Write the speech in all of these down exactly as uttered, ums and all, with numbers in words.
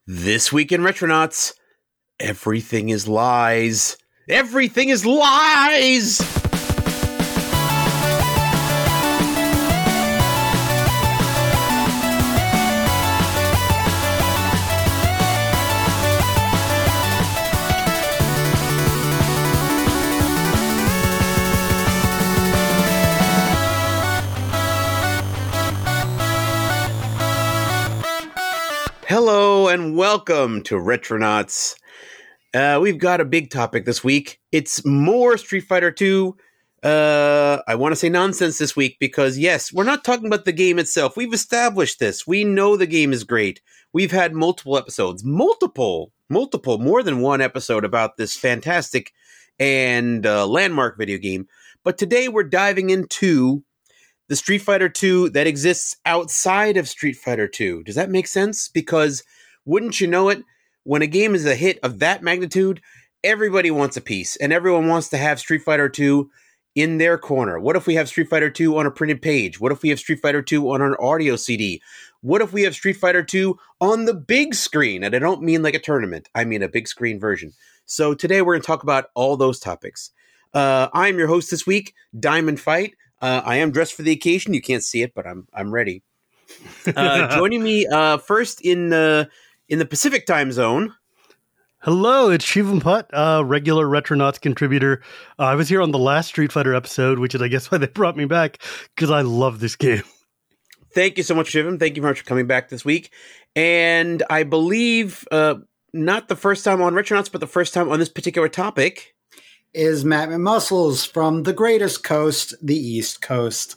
This week in Retronauts, everything is lies. Everything is lies! Hello and welcome to Retronauts. Uh, we've got a big topic this week. It's more Street Fighter two. Uh, I want to say nonsense this week because, yes, we're not talking about the game itself. We've established this. We know the game is great. We've had multiple episodes, multiple, multiple, more than one episode about this fantastic and uh, landmark video game. But today we're diving into the Street Fighter two that exists outside of Street Fighter two. Does that make sense? Because wouldn't you know it, when a game is a hit of that magnitude, everybody wants a piece, and everyone wants to have Street Fighter two in their corner. What if we have Street Fighter two on a printed page? What if we have Street Fighter two on an audio C D? What if we have Street Fighter two on the big screen? And I don't mean like a tournament. I mean a big screen version. So today we're going to talk about all those topics. Uh, I'm your host this week, Diamond Fight. Uh, I am dressed for the occasion. You can't see it, but I'm I'm ready. Uh, joining me uh, first in the in the Pacific time zone. Hello, it's Shivam Putt, uh, regular Retronauts contributor. Uh, I was here on the last Street Fighter episode, which is, I guess, why they brought me back, because I love this game. Thank you so much, Shivam. Thank you very much for coming back this week. And I believe uh, not the first time on Retronauts, but the first time on this particular topic is Matt McMuscles from the greatest coast, the East Coast.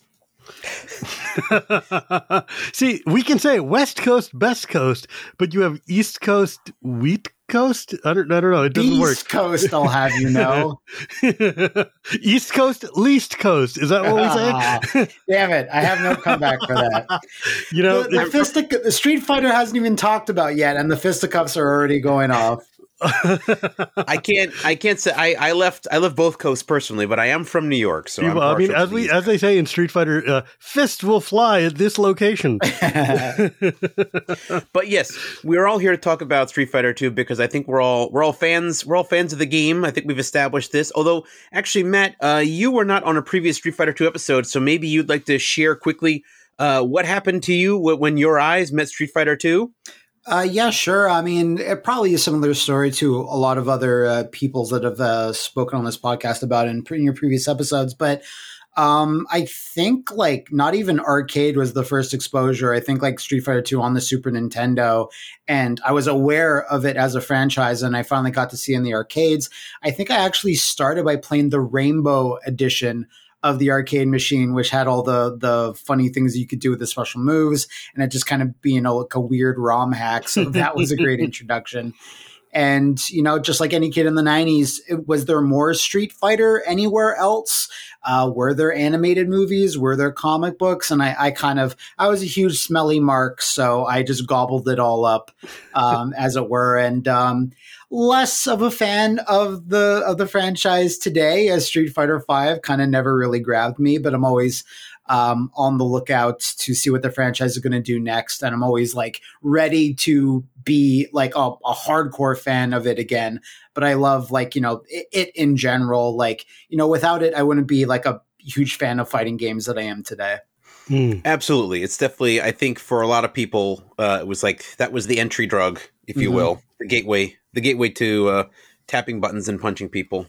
See, we can say West Coast, Best Coast, but you have East Coast, Wheat Coast? I don't, I don't know. It doesn't East work. East Coast, I'll have you know. East Coast, Least Coast. Is that what we say? Uh, damn it. I have no comeback for that. You know, the, the, fistic- the Street Fighter hasn't even talked about yet, and the fisticuffs are already going off. I can't. I can't say. I, I left. I left both coasts personally, but I am from New York, so I'm I mean, as we as they say in Street Fighter, uh, fist will fly at this location. But yes, we're all here to talk about Street Fighter two because I think we're all we're all fans. We're all fans of the game. I think we've established this. Although, actually, Matt, uh, you were not on a previous Street Fighter two episode, so maybe you'd like to share quickly uh, what happened to you when your eyes met Street Fighter two. Uh, yeah, sure. I mean, it probably is a similar story to a lot of other uh, peoples that have uh, spoken on this podcast about in, in your previous episodes. But um, I think like not even arcade was the first exposure. I think like Street Fighter two on the Super Nintendo. And I was aware of it as a franchise, and I finally got to see it in the arcades. I think I actually started by playing the Rainbow Edition of the arcade machine, which had all the the funny things you could do with the special moves, and it just kind of being a, like a weird ROM hack. So that was a great introduction. And, you know, just like any kid in the nineties, it, was there more Street Fighter anywhere else? Uh, were there animated movies? Were there comic books? And I, I kind of, I was a huge smelly mark, so I just gobbled it all up, um, as it were. And um, less of a fan of the of the franchise today, as Street Fighter five kind of never really grabbed me, but I'm always um, on the lookout to see what the franchise is going to do next. And I'm always like ready to be like a, a hardcore fan of it again. But I love like, you know, it, it in general, like, you know, without it, I wouldn't be like a huge fan of fighting games that I am today. Mm. Absolutely. It's definitely, I think for a lot of people, uh, it was like, that was the entry drug, if you mm-hmm. will, the gateway, the gateway to uh, tapping buttons and punching people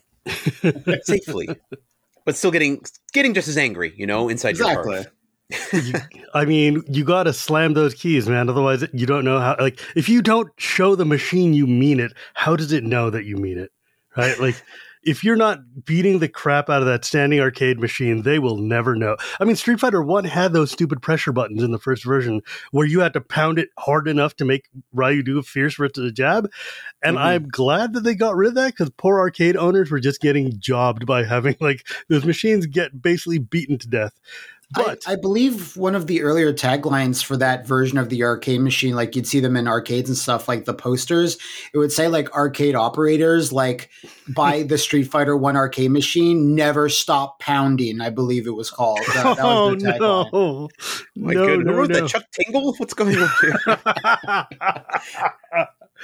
safely, but still getting, getting just as angry, you know, inside exactly. your heart. you, I mean, you got to slam those keys, man. Otherwise, you don't know how, like, if you don't show the machine you mean it, how does it know that you mean it? Right? Like, if you're not beating the crap out of that standing arcade machine, they will never know. I mean, Street Fighter one had those stupid pressure buttons in the first version where you had to pound it hard enough to make Ryu do a fierce rip to the jab. And mm-hmm. I'm glad that they got rid of that because poor arcade owners were just getting jobbed by having, like, those machines get basically beaten to death. But I, I believe one of the earlier taglines for that version of the arcade machine, like you'd see them in arcades and stuff, like the posters, it would say like arcade operators, like buy the Street Fighter one arcade machine, never stop pounding, I believe it was called. That, that oh, was their tagline. no. My no, goodness. No, Who wrote no. that? Chuck Tingle? What's going on here?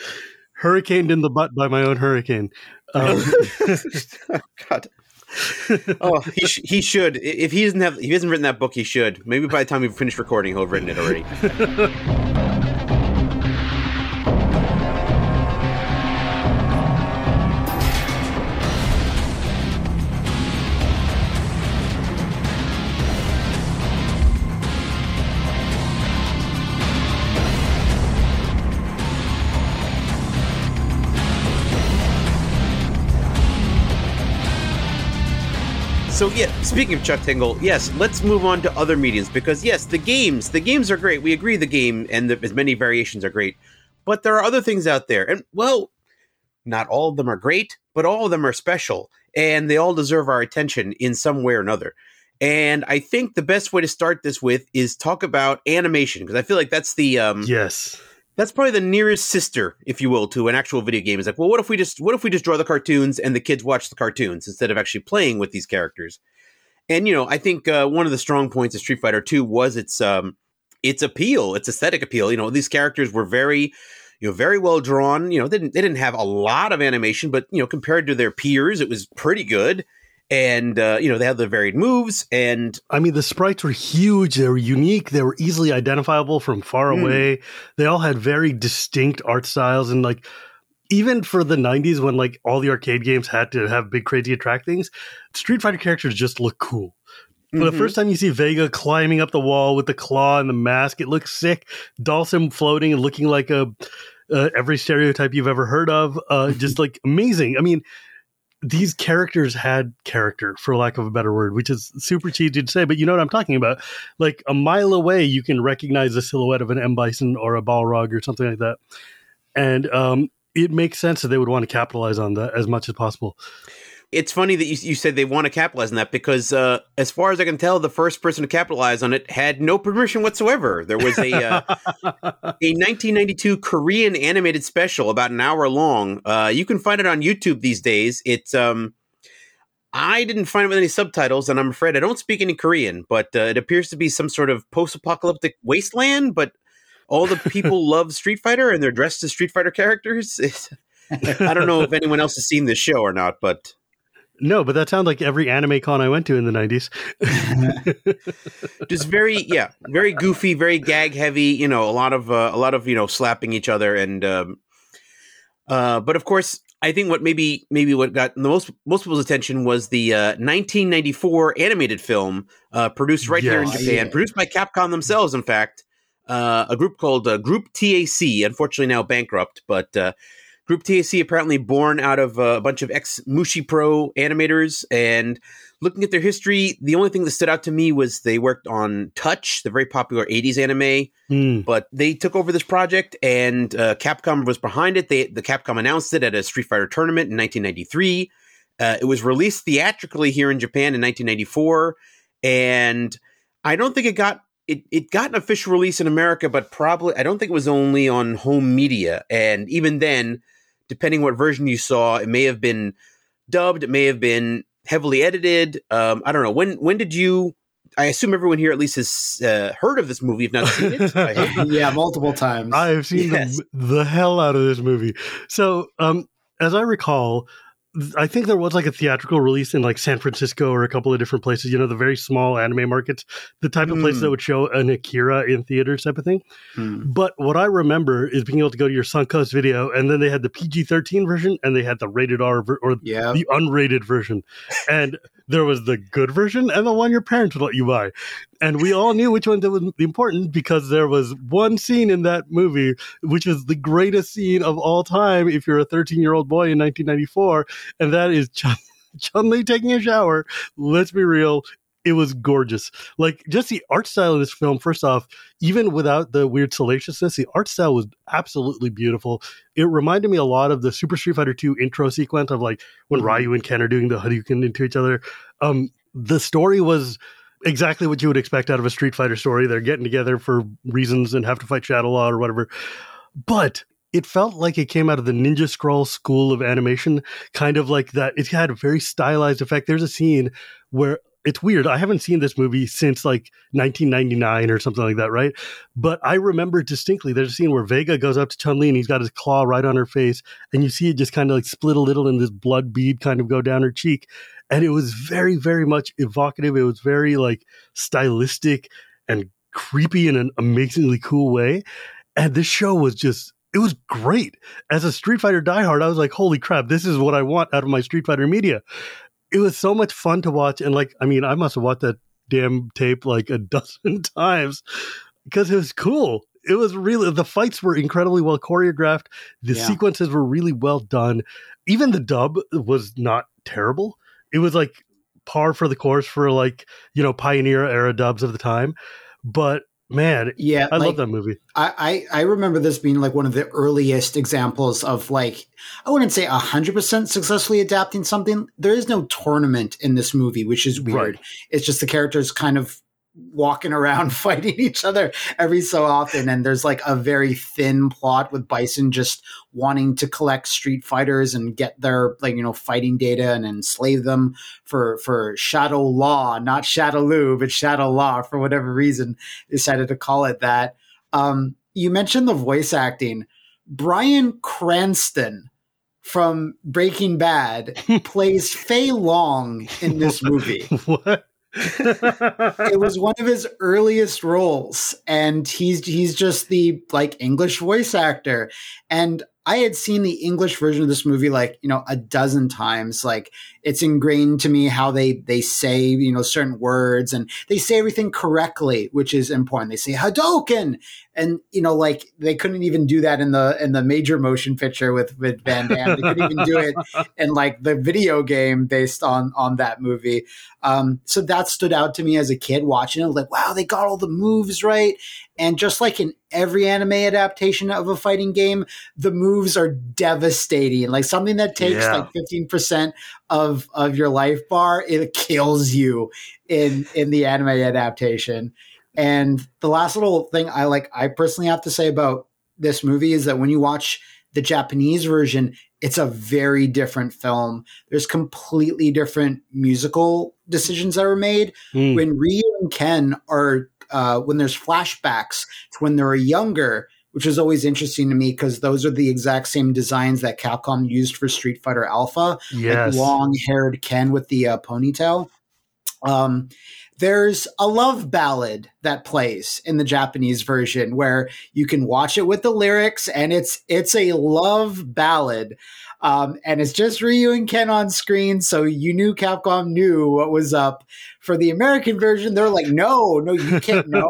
hurricaned in the butt by my own hurricane. Um, oh, God. Oh, he sh- he should. If he doesn't have, if he hasn't written that book, he should. Maybe by the time we finish recording, he'll have written it already. So yeah, speaking of Chuck Tingle, yes, let's move on to other mediums because yes, the games, the games are great. We agree the game and the, as many variations are great, but there are other things out there, and well, not all of them are great, but all of them are special, and they all deserve our attention in some way or another. And I think the best way to start this with is talk about animation because I feel like that's the um, yes. That's probably the nearest sister, if you will, to an actual video game. It's like, well, what if we just what if we just draw the cartoons and the kids watch the cartoons instead of actually playing with these characters? And you know, I think uh, one of the strong points of Street Fighter two was its um, its appeal, its aesthetic appeal. You know, these characters were very, you know, very well drawn. You know, they didn't they didn't have a lot of animation, but you know, compared to their peers, it was pretty good. And, uh, you know, they had the varied moves. And I mean, the sprites were huge. They were unique. They were easily identifiable from far mm. away. They all had very distinct art styles. And like, even for the nineties, when like all the arcade games had to have big, crazy attract things, Street Fighter characters just look cool. Mm-hmm. The first time you see Vega climbing up the wall with the claw and the mask, it looks sick. Dhalsim floating and looking like a uh, every stereotype you've ever heard of. Uh, just like amazing. I mean, these characters had character, for lack of a better word, which is super cheesy to say, but you know what I'm talking about. Like a mile away, you can recognize the silhouette of an M. Bison or a Balrog or something like that. And um, it makes sense that they would want to capitalize on that as much as possible. It's funny that you, you said they want to capitalize on that because uh, as far as I can tell, the first person to capitalize on it had no permission whatsoever. There was a uh, a nineteen ninety-two Korean animated special about an hour long. Uh, you can find it on YouTube these days. It's um, I didn't find it with any subtitles, and I'm afraid I don't speak any Korean, but uh, it appears to be some sort of post-apocalyptic wasteland, but all the people love Street Fighter, and they're dressed as Street Fighter characters. I don't know if anyone else has seen this show or not, but... No, but that sounds like every anime con I went to in the nineties. Just very, yeah, very goofy, very gag heavy. You know, a lot of uh, a lot of you know slapping each other, and um, uh, but of course, I think what maybe maybe what got the most most people's attention was the uh, nineteen ninety-four animated film uh, produced right yes. here in Japan, yeah. produced by Capcom themselves. In fact, uh, a group called uh, Group T A C, unfortunately now bankrupt, but. Uh, Group T A C apparently born out of uh, a bunch of ex-Mushi Pro animators, and looking at their history, the only thing that stood out to me was they worked on Touch, the very popular eighties anime, mm. but they took over this project, and uh, Capcom was behind it. They, the Capcom announced it at a Street Fighter tournament in nineteen ninety-three. Uh, it was released theatrically here in Japan in nineteen ninety-four, and I don't think it got It it got an official release in America, but probably I don't think it was only on home media, and even then, depending what version you saw, it may have been dubbed, it may have been heavily edited. Um, I don't know. When when did you? I assume everyone here at least has uh, heard of this movie, if not seen it. I hope. Yeah, multiple times. I have seen yes. the, the hell out of this movie. So, um, as I recall, I think there was like a theatrical release in like San Francisco or a couple of different places, you know, the very small anime markets, the type of mm. place that would show an Akira in theaters type of thing. Mm. But what I remember is being able to go to your Suncoast Video, and then they had the P G thirteen version and they had the rated R ver- or yeah. the unrated version. And there was the good version and the one your parents would let you buy. And we all knew which one that was important because there was one scene in that movie, which was the greatest scene of all time if you're a thirteen-year-old boy in nineteen ninety-four, and that is Chun- Chun-Li taking a shower. Let's be real. It was gorgeous. Like, just the art style of this film, first off, even without the weird salaciousness, the art style was absolutely beautiful. It reminded me a lot of the Super Street Fighter two intro sequence of, like, when mm-hmm. Ryu and Ken are doing the Hadouken into each other. Um, the story was exactly what you would expect out of a Street Fighter story. They're getting together for reasons and have to fight Shadow Law or whatever. But it felt like it came out of the Ninja Scroll school of animation, kind of like that. It had a very stylized effect. There's a scene where it's weird. I haven't seen this movie since like nineteen ninety-nine or something like that, right? But I remember distinctly there's a scene where Vega goes up to Chun-Li and he's got his claw right on her face, and you see it just kind of like split a little and this blood bead kind of go down her cheek. And it was very, very much evocative. It was very like stylistic and creepy in an amazingly cool way. And this show was just, it was great. As a Street Fighter diehard, I was like, holy crap, this is what I want out of my Street Fighter media. It was so much fun to watch. And like, I mean, I must have watched that damn tape like a dozen times because it was cool. It was really, the fights were incredibly well choreographed. The yeah. sequences were really well done. Even the dub was not terrible. It was like par for the course for like, you know, pioneer era dubs of the time. But man, yeah, I like, love that movie. I, I, I remember this being like one of the earliest examples of like, I wouldn't say one hundred percent successfully adapting something. There is no tournament in this movie, which is weird. Right. It's just the characters kind of walking around fighting each other every so often. And there's like a very thin plot with Bison just wanting to collect Street Fighters and get their like, you know, fighting data and enslave them for, for Shadow Law, not Shadowloo, but Shadow Law for whatever reason decided to call it that. Um, you mentioned the voice acting. Bryan Cranston from Breaking Bad plays Fei Long in this movie. What? It was one of his earliest roles, and he's he's just the like English voice actor. And I had seen the English version of this movie like, you know, a dozen times. Like it's ingrained to me how they they say, you know, certain words, and they say everything correctly, which is important. They say Hadouken, and you know, like they couldn't even do that in the in the major motion picture with with Van Damme. They couldn't even do it in like the video game based on on that movie. Um, so that stood out to me as a kid watching it. Like, wow, they got all the moves right. And just like in every anime adaptation of a fighting game, the moves are devastating. Like something that takes yeah. like fifteen percent of, of your life bar, it kills you in, in the anime adaptation. And the last little thing I like, I personally have to say about this movie is that when you watch the Japanese version, it's a very different film. There's completely different musical decisions that were made. Mm. When Ryu and Ken are Uh, when there's flashbacks to when they were younger, which is always interesting to me because those are the exact same designs that Capcom used for Street Fighter Alpha, yes. like long-haired Ken with the uh, ponytail. Um, there's a love ballad that plays in the Japanese version where you can watch it with the lyrics, and it's it's a love ballad. Um, and it's just Ryu and Ken on screen, so you knew Capcom knew what was up. For the American version, they're like, no, no, you can't, no,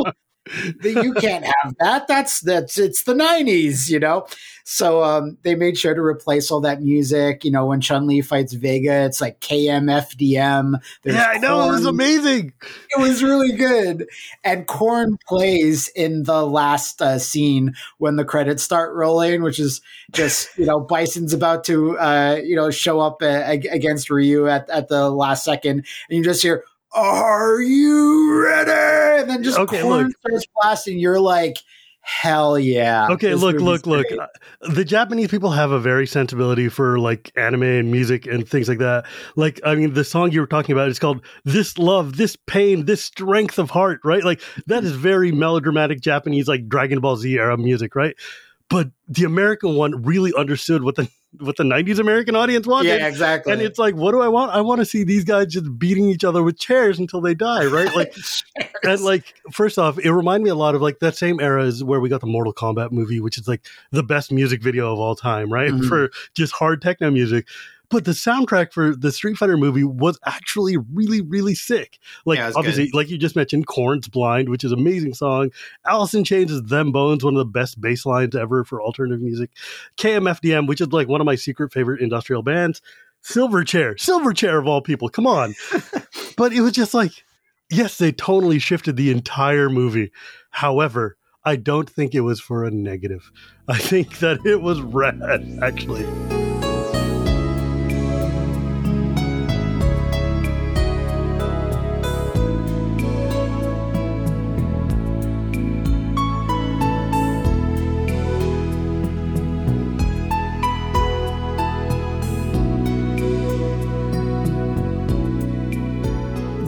you can't have that. That's that's it's the nineties, you know. So um, they made sure to replace all that music. You know, when Chun-Li fights Vega, it's like K M F D M. There's yeah, I know Korn. It was amazing. It was really good. And Korn plays in the last uh, scene when the credits start rolling, which is just, you know, Bison's about to, uh, you know, show up uh, against Ryu at, at the last second. And you just hear, are you ready? And then just okay, Korn look. starts blasting. You're like, hell yeah. Okay, look, look, look. Uh, the Japanese people have a very sensibility for like anime and music and things like that. Like, I mean, the song you were talking about is called This Love, This Pain, This Strength of Heart, right? Like, that is very melodramatic Japanese, like Dragon Ball Z era music, right? But the American one really understood what the what the nineties American audience wanted. Yeah, exactly. And it's like, what do I want? I want to see these guys just beating each other with chairs until they die, right? Like, and like, first off, it reminded me a lot of like that same era is where we got the Mortal Kombat movie, which is like the best music video of all time, right? Mm-hmm. For just hard techno music. But the soundtrack for the Street Fighter movie was actually really, really sick. Like, yeah, obviously, good. Like you just mentioned, Korn's Blind, which is an amazing song. Alice in Chains' Them Bones, one of the best bass lines ever for alternative music. K M F D M, which is like one of my secret favorite industrial bands. Silverchair, Silverchair of all people. Come on. But it was just like, yes, they totally shifted the entire movie. However, I don't think it was for a negative. I think that it was rad, actually.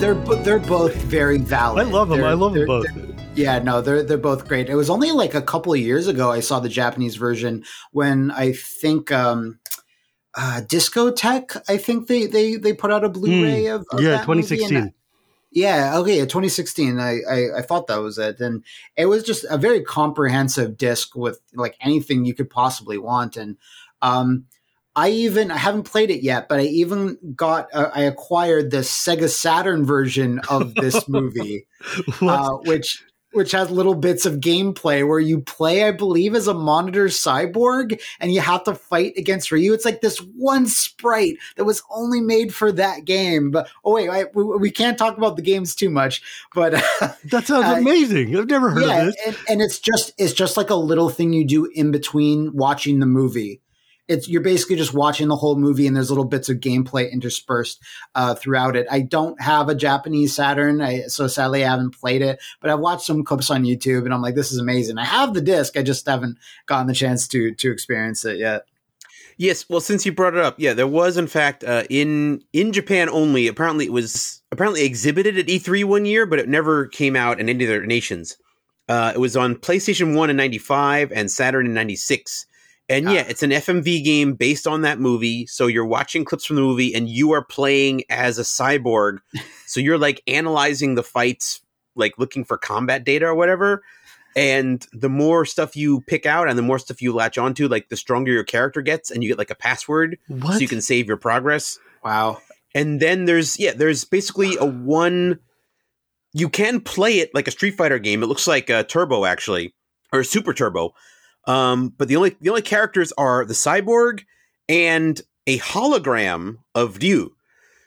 they're bo- they're both very valid. I love them. They're, I love them they're- both. they're- Yeah, no, they're they're both great. It was only like a couple of years ago I saw the Japanese version when I think um, uh, Discotech. I think they they they put out a Blu-ray Mm, of, of yeah, that twenty movie, sixteen. and Yeah, okay, twenty sixteen. I, I I thought that was it, and it was just a very comprehensive disc with like anything you could possibly want. And um, I even I haven't played it yet, but I even got uh, I acquired the Sega Saturn version of this movie, uh, which which has little bits of gameplay where you play, I believe, as a monitor cyborg, and you have to fight against Ryu. It's like this one sprite that was only made for that game. But oh wait, I, we, we can't talk about the games too much. But uh, That sounds uh, amazing. I've never heard yeah, of this. and, and it's just it's just like a little thing you do in between watching the movie. It's you're basically just watching the whole movie, and there's little bits of gameplay interspersed uh, throughout it. I don't have a Japanese Saturn, I, so sadly I haven't played it. But I've watched some clips on YouTube, and I'm like, this is amazing. I have the disc, I just haven't gotten the chance to to experience it yet. Yes, well, since you brought it up, yeah, there was in fact uh, in in Japan only. Apparently, it was apparently exhibited at E three one year, but it never came out in any other nations. Uh, it was on PlayStation One in ninety-five and Saturn in ninety-six. And yeah, it's an F M V game based on that movie. So you're watching clips from the movie and you are playing as a cyborg. So you're like analyzing the fights, like looking for combat data or whatever. And the more stuff you pick out and the more stuff you latch onto, like the stronger your character gets, and you get like a password What? so you can save your progress. Wow. And then there's, yeah, there's basically a one, you can play it like a Street Fighter game. It looks like a Turbo actually, or Super Turbo. Um, but the only the only characters are the cyborg and a hologram of Ryu.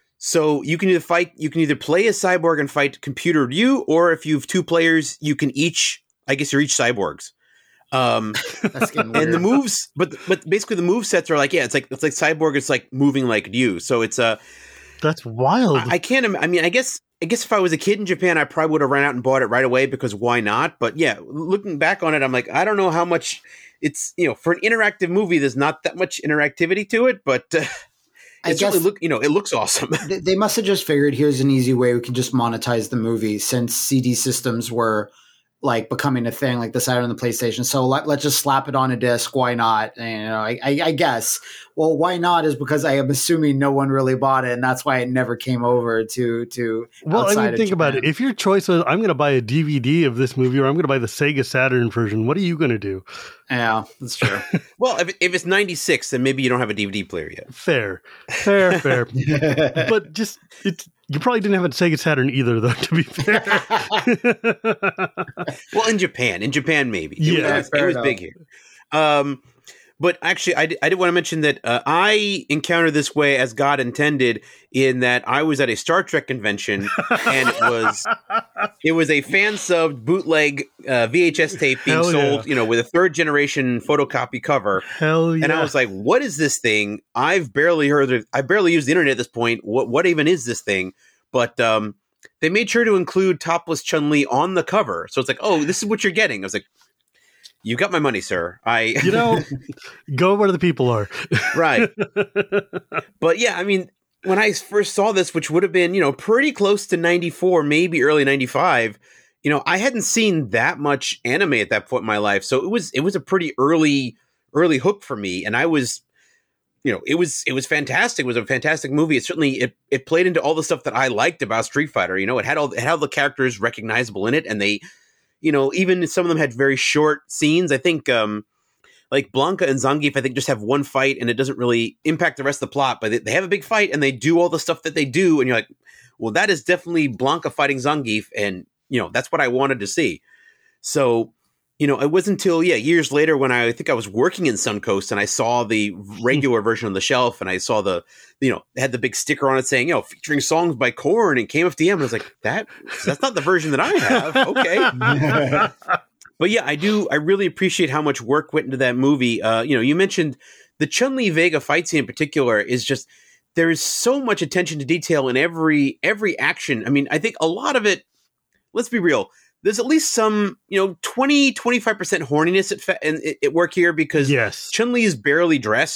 So you can either fight, you can either play a cyborg and fight computer Ryu, or if you have two players, you can each, I guess you're each cyborgs. Um, That's getting weird. and the moves, but but basically the move sets are like, yeah, it's like it's like cyborg, it's like moving like Ryu. So it's a, That's wild. I, I can't. im- I mean, I guess. I guess if I was a kid in Japan, I probably would have run out and bought it right away because why not? But yeah, looking back on it, I'm like, I don't know how much it's, you know, for an interactive movie, there's not that much interactivity to it, but uh, I it guess certainly look, you know, it looks awesome. they, they must have just figured here's an easy way we can just monetize the movie since C D systems were like becoming a thing, like the Saturn and the PlayStation. So let, let's just slap it on a disc. Why not? And, you know, I, I, I guess. Well, why not is because I am assuming no one really bought it, and that's why it never came over to to. Well, I outside mean, of think about Japan. it. If your choice was, I'm going to buy a D V D of this movie or I'm going to buy the Sega Saturn version, what are you going to do? Yeah, that's true. Well, if, if it's ninety-six, then maybe you don't have a D V D player yet. Fair, fair, fair. But just, it's, you probably didn't have a Sega Saturn either, though, to be fair. Well, in Japan, in Japan, maybe. It Yeah, was, fair it was enough. big here. Um, but actually, I, did- I did want to mention that uh, I encountered this way as God intended, in that I was at a Star Trek convention, and it was it was a fan subbed bootleg uh, V H S tape being Hell sold, yeah. you know, with a third generation photocopy cover. Hell yeah. And I was like, "What is this thing? I've barely heard it. I barely used the internet at this point. What what even is this thing?" But um, they made sure to include topless Chun-Li on the cover, so it's like, "Oh, this is what you're getting." I was like, "You got my money, sir." I you know, go where the people are. right, but yeah, I mean, when I first saw this, which would have been, you know, pretty close to ninety-four, maybe early ninety-five, you know, I hadn't seen that much anime at that point in my life, so it was it was a pretty early early hook for me, and I was. You know, it was it was fantastic. It was a fantastic movie. It certainly it it played into all the stuff that I liked about Street Fighter. You know, it had all it had all the characters recognizable in it, and they, you know, even some of them had very short scenes. I think, um, like Blanca and Zangief, I think just have one fight, and it doesn't really impact the rest of the plot. But they, they have a big fight, and they do all the stuff that they do, and you're like, well, that is definitely Blanca fighting Zangief, and you know, that's what I wanted to see. So. You know, it wasn't until, yeah, years later when I, I think I was working in Suncoast and I saw the regular version on the shelf and I saw the, you know, it had the big sticker on it saying, you know, featuring songs by Korn and K M F D M. And I was like, that, that's not the version that I have. Okay. But yeah, I do, I really appreciate how much work went into that movie. Uh, you know, you mentioned the Chun-Li Vega fight scene in particular is just, there is so much attention to detail in every, every action. I mean, I think a lot of it, let's be real, there's at least some, you know, twenty, twenty-five percent horniness at, fa- in, at work here because Yes. Chun-Li is barely dressed.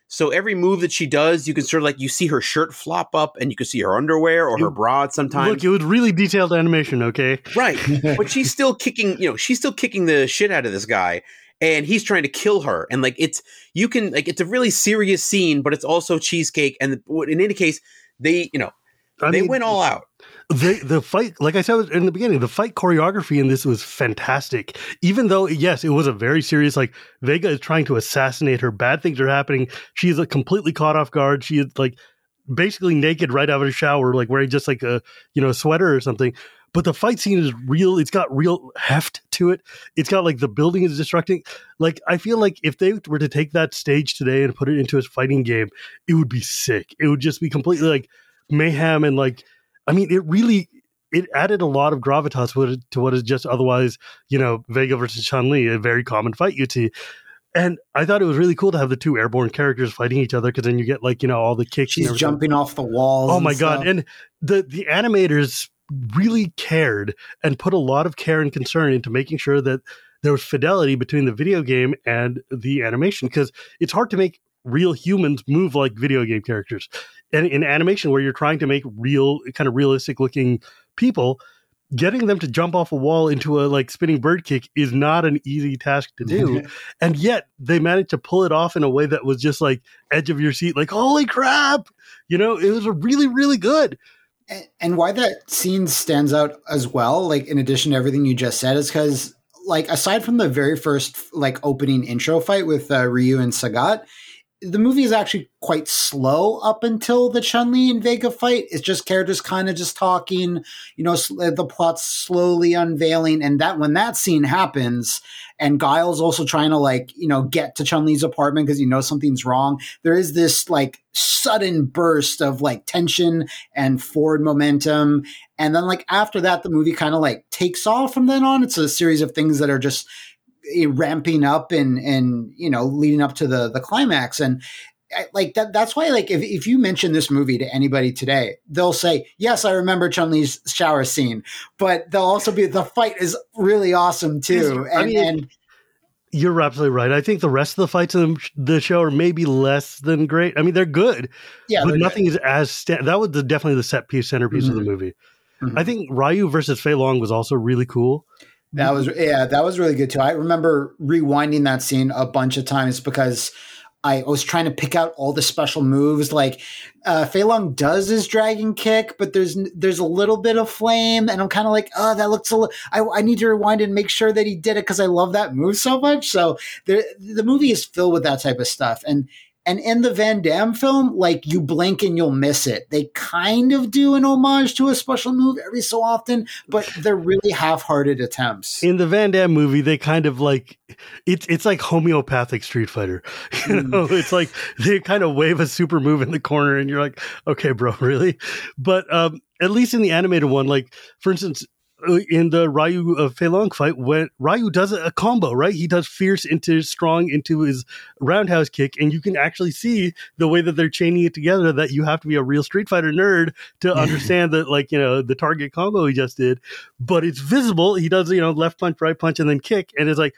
So every move that she does, you can sort of like, you see her shirt flop up and you can see her underwear or her bra sometimes. Look, it was really detailed animation, okay? Right. But she's still kicking, you know, she's still kicking the shit out of this guy and he's trying to kill her. And like, it's, you can, like, it's a really serious scene, but it's also cheesecake. And in any case, they, you know, I they mean, went all out. The the fight, like I said in the beginning, the fight choreography in this was fantastic. Even though, yes, it was a very serious, like, Vega is trying to assassinate her. Bad things are happening. She is like, completely caught off guard. She is like basically naked right out of the shower, like wearing just like a, you know, sweater or something. But the fight scene is real. It's got real heft to it. It's got like the building is destructing. Like, I feel like if they were to take that stage today and put it into a fighting game, it would be sick. It would just be completely like mayhem and like, I mean, it really, it added a lot of gravitas to what is just otherwise, you know, Vega versus Chun-Li, a very common fight you'd see. And I thought it was really cool to have the two airborne characters fighting each other because then you get like, you know, all the kicks. She's and jumping off the walls. Oh my stuff. God. And the, the animators really cared and put a lot of care and concern into making sure that there was fidelity between the video game and the animation because it's hard to make real humans move like video game characters. And in animation where you're trying to make real kind of realistic looking people, getting them to jump off a wall into a like spinning bird kick is not an easy task to do. And yet they managed to pull it off in a way that was just like edge of your seat, like, holy crap. You know, it was a really, really good. And why that scene stands out as well, like in addition to everything you just said, is because like aside from the very first like opening intro fight with uh, Ryu and Sagat, the movie is actually quite slow up until the Chun-Li and Vega fight. It's just characters kind of just talking, you know, the plot's slowly unveiling. And that when that scene happens and Guile's also trying to like, you know, get to Chun-Li's apartment because you know something's wrong, there is this like sudden burst of like tension and forward momentum. And then like after that, the movie kind of like takes off from then on. It's a series of things that are just ramping up and, and, you know, leading up to the, the climax. And like that, that's why, like, if, if you mention this movie to anybody today, they'll say, yes, I remember Chun-Li's shower scene, but they'll also be, the fight is really awesome too. And, I mean, and you're absolutely right. I think the rest of the fights in the show are maybe less than great. I mean, they're good, yeah, but nothing good. is as, sta- that was the, definitely the set piece centerpiece mm-hmm. of the movie. Mm-hmm. I think Ryu versus Fei Long was also really cool. That was, yeah, that was really good too. I remember rewinding that scene a bunch of times because I was trying to pick out all the special moves. Like uh, Fei Long does his dragon kick, but there's there's a little bit of flame, and I'm kind of like, oh, that looks a little. I, I need to rewind and make sure that he did it because I love that move so much. So the the movie is filled with that type of stuff, and. And in the Van Damme film, like you blink and you'll miss it. They kind of do an homage to a special move every so often, but they're really half-hearted attempts. In the Van Damme movie, they kind of like, it's it's like homeopathic Street Fighter. You know, mm. It's like they kind of wave a super move in the corner and you're like, okay, bro, really? But um, at least in the animated one, like, for instance, in the Ryu uh, Fei Long fight, when Ryu does a, a combo, right? He does fierce into strong into his roundhouse kick, and you can actually see the way that they're chaining it together that you have to be a real Street Fighter nerd to understand that, like, you know, the target combo he just did. But it's visible. He does, you know, left punch, right punch, and then kick, and it's like,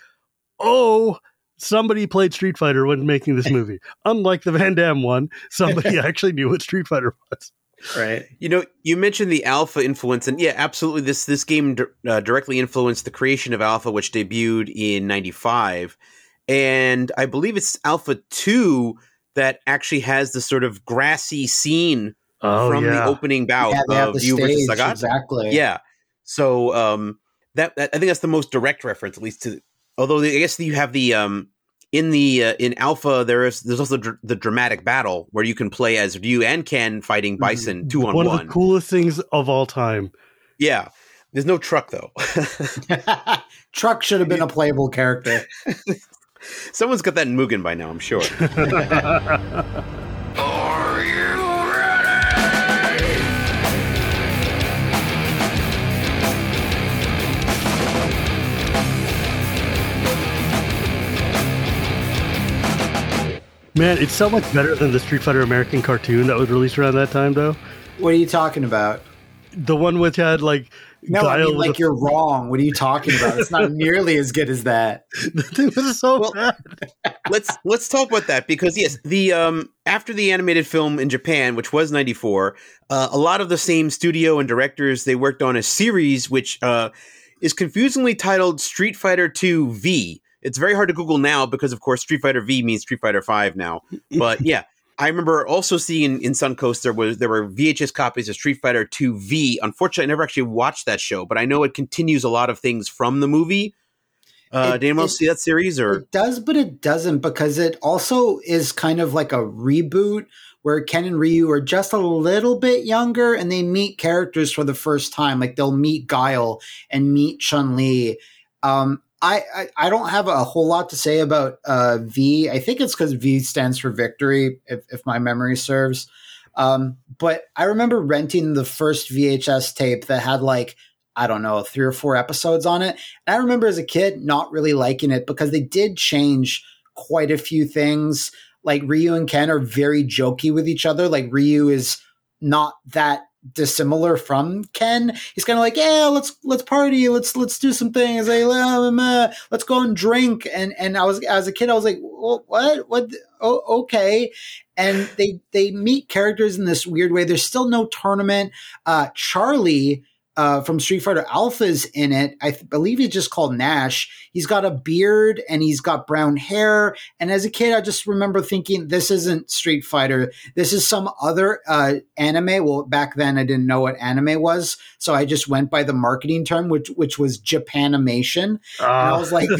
oh, somebody played Street Fighter when making this movie. Unlike the Van Damme one, somebody actually knew what Street Fighter was. Right. You know, you mentioned the Alpha influence, and yeah, absolutely. This this game uh, directly influenced the creation of Alpha, which debuted in ninety-five. And I believe it's Alpha two that actually has the sort of grassy scene oh, from yeah. the opening bout yeah, of Ryu versus Sagat. Exactly. Yeah. So um, that, that I think that's the most direct reference, at least to. Although I guess you have the um, in the uh, in Alpha, there is there's also dr- the dramatic battle where you can play as Ryu and Ken fighting Bison mm, two on one. One of the coolest things of all time. Yeah, there's no Truck though. Truck should have been a playable character. Someone's got that in Mugen by now, I'm sure. Are you ready? Man, it's so much better than the Street Fighter American cartoon that was released around that time, though. What are you talking about? The one which had, like, No, I mean, like, you're wrong. What are you talking about? It's not nearly as good as that. The thing was so Well, bad. let's let's talk about that because yes, the um after the animated film in Japan, which was ninety-four, uh, a lot of the same studio and directors they worked on a series which uh, is confusingly titled Street Fighter two V. It's very hard to Google now because, of course, Street Fighter V means Street Fighter five now. But yeah, I remember also seeing in, in Suncoast there was there were V H S copies of Street Fighter two V. Unfortunately, I never actually watched that show, but I know it continues a lot of things from the movie. Uh, It- did anyone else it- see that series? Or It does, but it doesn't because it also is kind of like a reboot where Ken and Ryu are just a little bit younger and they meet characters for the first time. Like they'll meet Guile and meet Chun-Li. Um, I, I, I don't have a whole lot to say about uh, V. I think it's because V stands for victory, if, if my memory serves. Um, but I remember renting the first V H S tape that had like, I don't know, three or four episodes on it. And I remember as a kid not really liking it because they did change quite a few things. Like Ryu and Ken are very jokey with each other. Like Ryu is not that dissimilar from Ken. He's kind of like, yeah, let's let's party, let's let's do some things. Like, uh, let's go and drink. And and I was as a kid, I was like, well, what what? Oh, okay. And they they meet characters in this weird way. There's still no tournament. Uh, Charlie. Uh, from Street Fighter Alpha's in it. I th- believe he's just called Nash. He's got a beard and he's got brown hair. And as a kid, I just remember thinking, this isn't Street Fighter. This is some other uh, anime. Well, back then I didn't know what anime was. So I just went by the marketing term, which which was Japanimation. Uh, And I was like,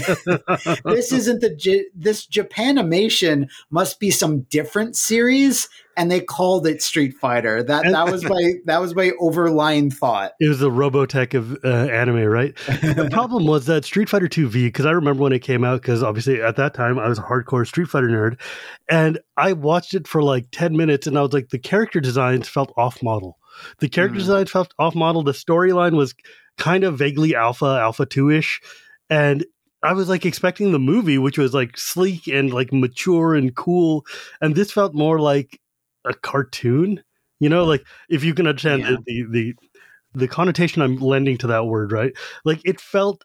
this isn't the, J- this Japanimation must be some different series. And they called it Street Fighter. That that was my that was my overlying thought. It was the Robotech of uh, anime, right? The problem was that Street Fighter two V, because I remember when it came out, because obviously at that time I was a hardcore Street Fighter nerd, and I watched it for like ten minutes, and I was like, the character designs felt off-model. The character mm. designs felt off-model. The storyline was kind of vaguely Alpha, Alpha two-ish, and I was like expecting the movie, which was like sleek and like mature and cool, and this felt more like a cartoon, you know, like if you can understand yeah. the, the the connotation I'm lending to that word, right? Like it felt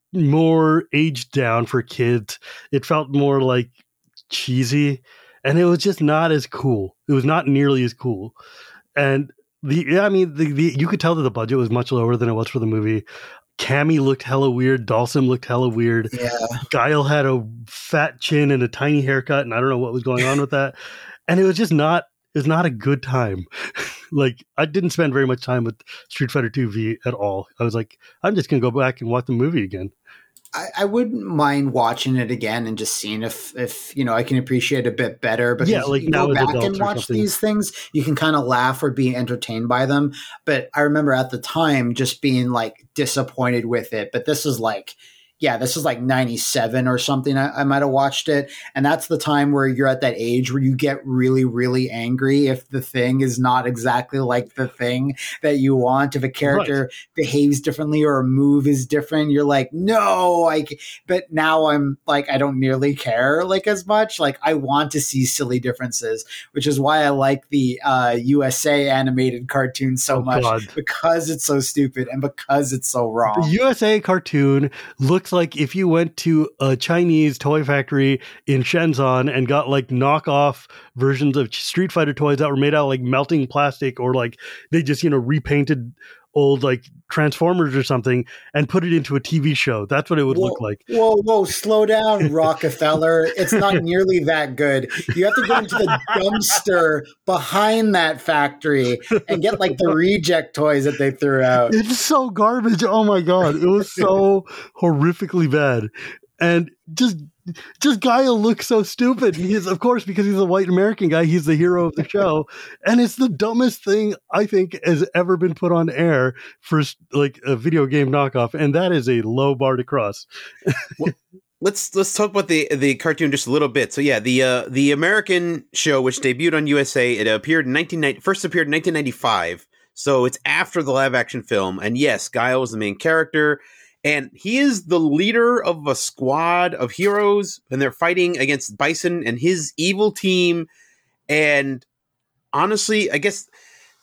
more aged down for kids. It felt more like cheesy, and it was just not as cool. It was not nearly as cool. And the yeah, I mean, the, the you could tell that the budget was much lower than it was for the movie. Cammy looked hella weird. Dhalsim looked hella weird. Yeah. Guile had a fat chin and a tiny haircut, and I don't know what was going on with that. And it was just not. It was not a good time. Like, I didn't spend very much time with Street Fighter two V at all. I was like, I'm just going to go back and watch the movie again. I, I wouldn't mind watching it again and just seeing if, if you know, I can appreciate it a bit better. Because yeah, like you now go back and watch something. These things, you can kind of laugh or be entertained by them. But I remember at the time just being like disappointed with it. But this is like, yeah, this is like ninety-seven or something. I, I might have watched it. And that's the time where you're at that age where you get really, really angry if the thing is not exactly like the thing that you want. If a character right. behaves differently or a move is different, you're like, no, like, but now I'm like, I don't nearly care like as much. Like I want to see silly differences, which is why I like the uh, U S A animated cartoon so oh, much God. because it's so stupid and because it's so wrong. The U S A cartoon looks like if you went to a Chinese toy factory in Shenzhen and got like knockoff versions of Street Fighter toys that were made out of like melting plastic, or like they just, you know, repainted old like Transformers or something and put it into a T V show. That's what it would whoa, look like. Whoa, whoa, slow down, Rockefeller. It's not nearly that good. You have to go into the dumpster behind that factory and get like the reject toys that they threw out. It's so garbage. Oh my God. It was so horrifically bad. And just just Guile looks so stupid. He's, of course, because he's a white American guy, he's the hero of the show. And it's the dumbest thing I think has ever been put on air for like a video game knockoff. And that is a low bar to cross. Well, let's let's talk about the the cartoon just a little bit. So yeah, the uh, the American show, which debuted on U S A, it appeared in nineteen ninety, first appeared in nineteen ninety-five. So it's after the live action film. And yes, Guile was the main character. And he is the leader of a squad of heroes, and they're fighting against Bison and his evil team. And honestly, I guess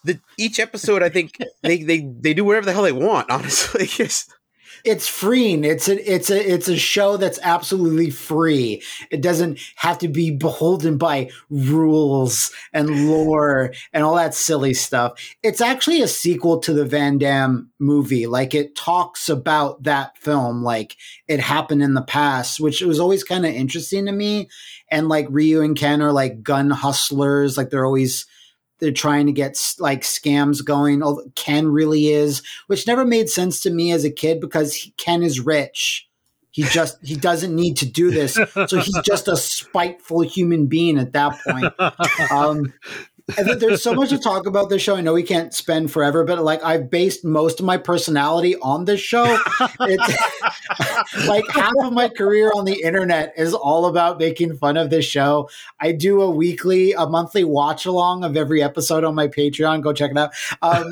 the each episode, I think they, they, they do whatever the hell they want, honestly. Yes. It's freeing. It's a it's a it's a show that's absolutely free. It doesn't have to be beholden by rules and lore and all that silly stuff. It's actually a sequel to the Van Damme movie. Like, it talks about that film, like it happened in the past, which was always kind of interesting to me. And like Ryu and Ken are like gun hustlers. Like, they're always they're trying to get like scams going. Ken really is, which never made sense to me as a kid because he, Ken is rich. He just, he doesn't need to do this. So he's just a spiteful human being at that point. Um, and there's so much to talk about this show. I know we can't spend forever, but like, I've based most of my personality on this show. It's like half of my career on the internet is all about making fun of this show. I do a weekly, a monthly watch along of every episode on my Patreon. Go check it out. Um,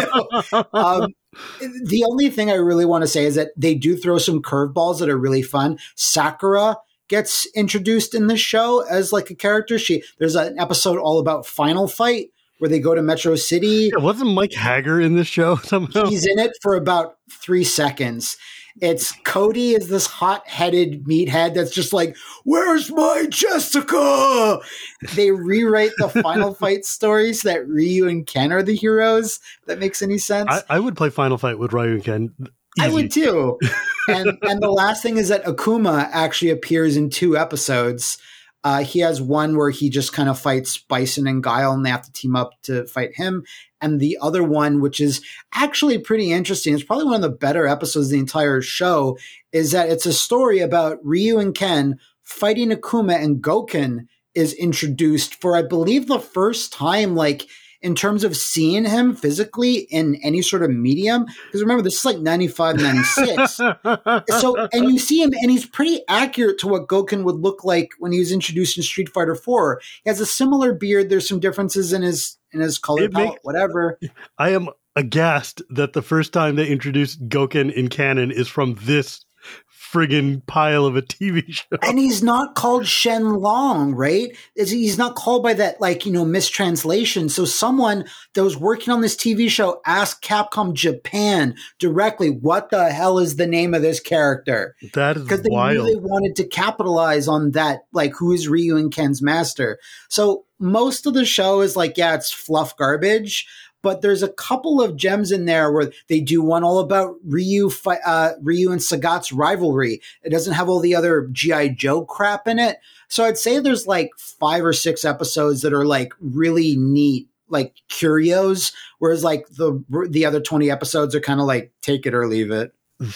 um, the only thing I really want to say is that they do throw some curveballs that are really fun. Sakura gets introduced in the show as like a character. She there's an episode all about Final Fight where they go to Metro City. Yeah, wasn't Mike Hager in this show somehow? He's in it for about three seconds. It's Cody is this hot-headed meathead that's just like, where's my Jessica? They rewrite the Final Fight story so that Ryu and Ken are the heroes. If that makes any sense. I, I would play Final Fight with Ryu and Ken. Easy. I would too. and and the last thing is that Akuma actually appears in two episodes. Uh, he has one where he just kind of fights Bison and Guile, and they have to team up to fight him. And the other one, which is actually pretty interesting, it's probably one of the better episodes of the entire show, is that it's a story about Ryu and Ken fighting Akuma, and Goken is introduced for, I believe, the first time, like, in terms of seeing him physically in any sort of medium. Because remember, this is like ninety-five, ninety-six. So, and you see him, and he's pretty accurate to what Goken would look like when he was introduced in Street Fighter four. He has a similar beard. There's some differences in his in his color It palette, make- whatever. I am aghast that the first time they introduced Goken in canon is from this friggin' pile of a T V show. And he's not called Shen Long, right? He's not called by that, like, you know, mistranslation. So someone that was working on this T V show asked Capcom Japan directly, what the hell is the name of this character? That is Because they wild. knew they wanted to capitalize on that, like, who is Ryu and Ken's master? So most of the show is like, yeah, it's fluff garbage. But there's a couple of gems in there where they do one all about Ryu, fi- uh, Ryu and Sagat's rivalry. It doesn't have all the other G I. Joe crap in it. So I'd say there's like five or six episodes that are like really neat, like curios. Whereas like the the other twenty episodes are kind of like take it or leave it.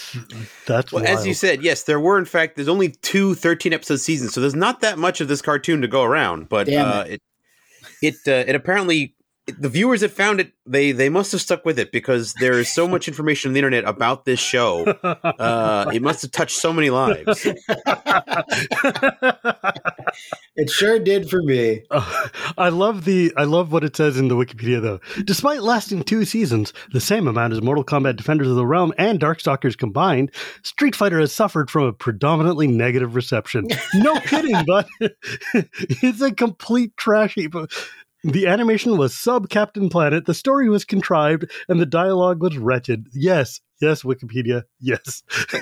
That's well, wild. as you said, yes, there were in fact. There's only two thirteen episode seasons, so there's not that much of this cartoon to go around. But Damn uh, it it uh, it apparently. The viewers that found it, they they must have stuck with it because there is so much information on the internet about this show. Uh, it must have touched so many lives. It sure did for me. Uh, I love the I love what it says in the Wikipedia though. Despite lasting two seasons, the same amount as Mortal Kombat Defenders of the Realm and Darkstalkers combined, Street Fighter has suffered from a predominantly negative reception. No kidding, but it's a complete trash heap. The animation was sub Captain Planet, the story was contrived, and the dialogue was wretched. Yes, yes, Wikipedia, yes.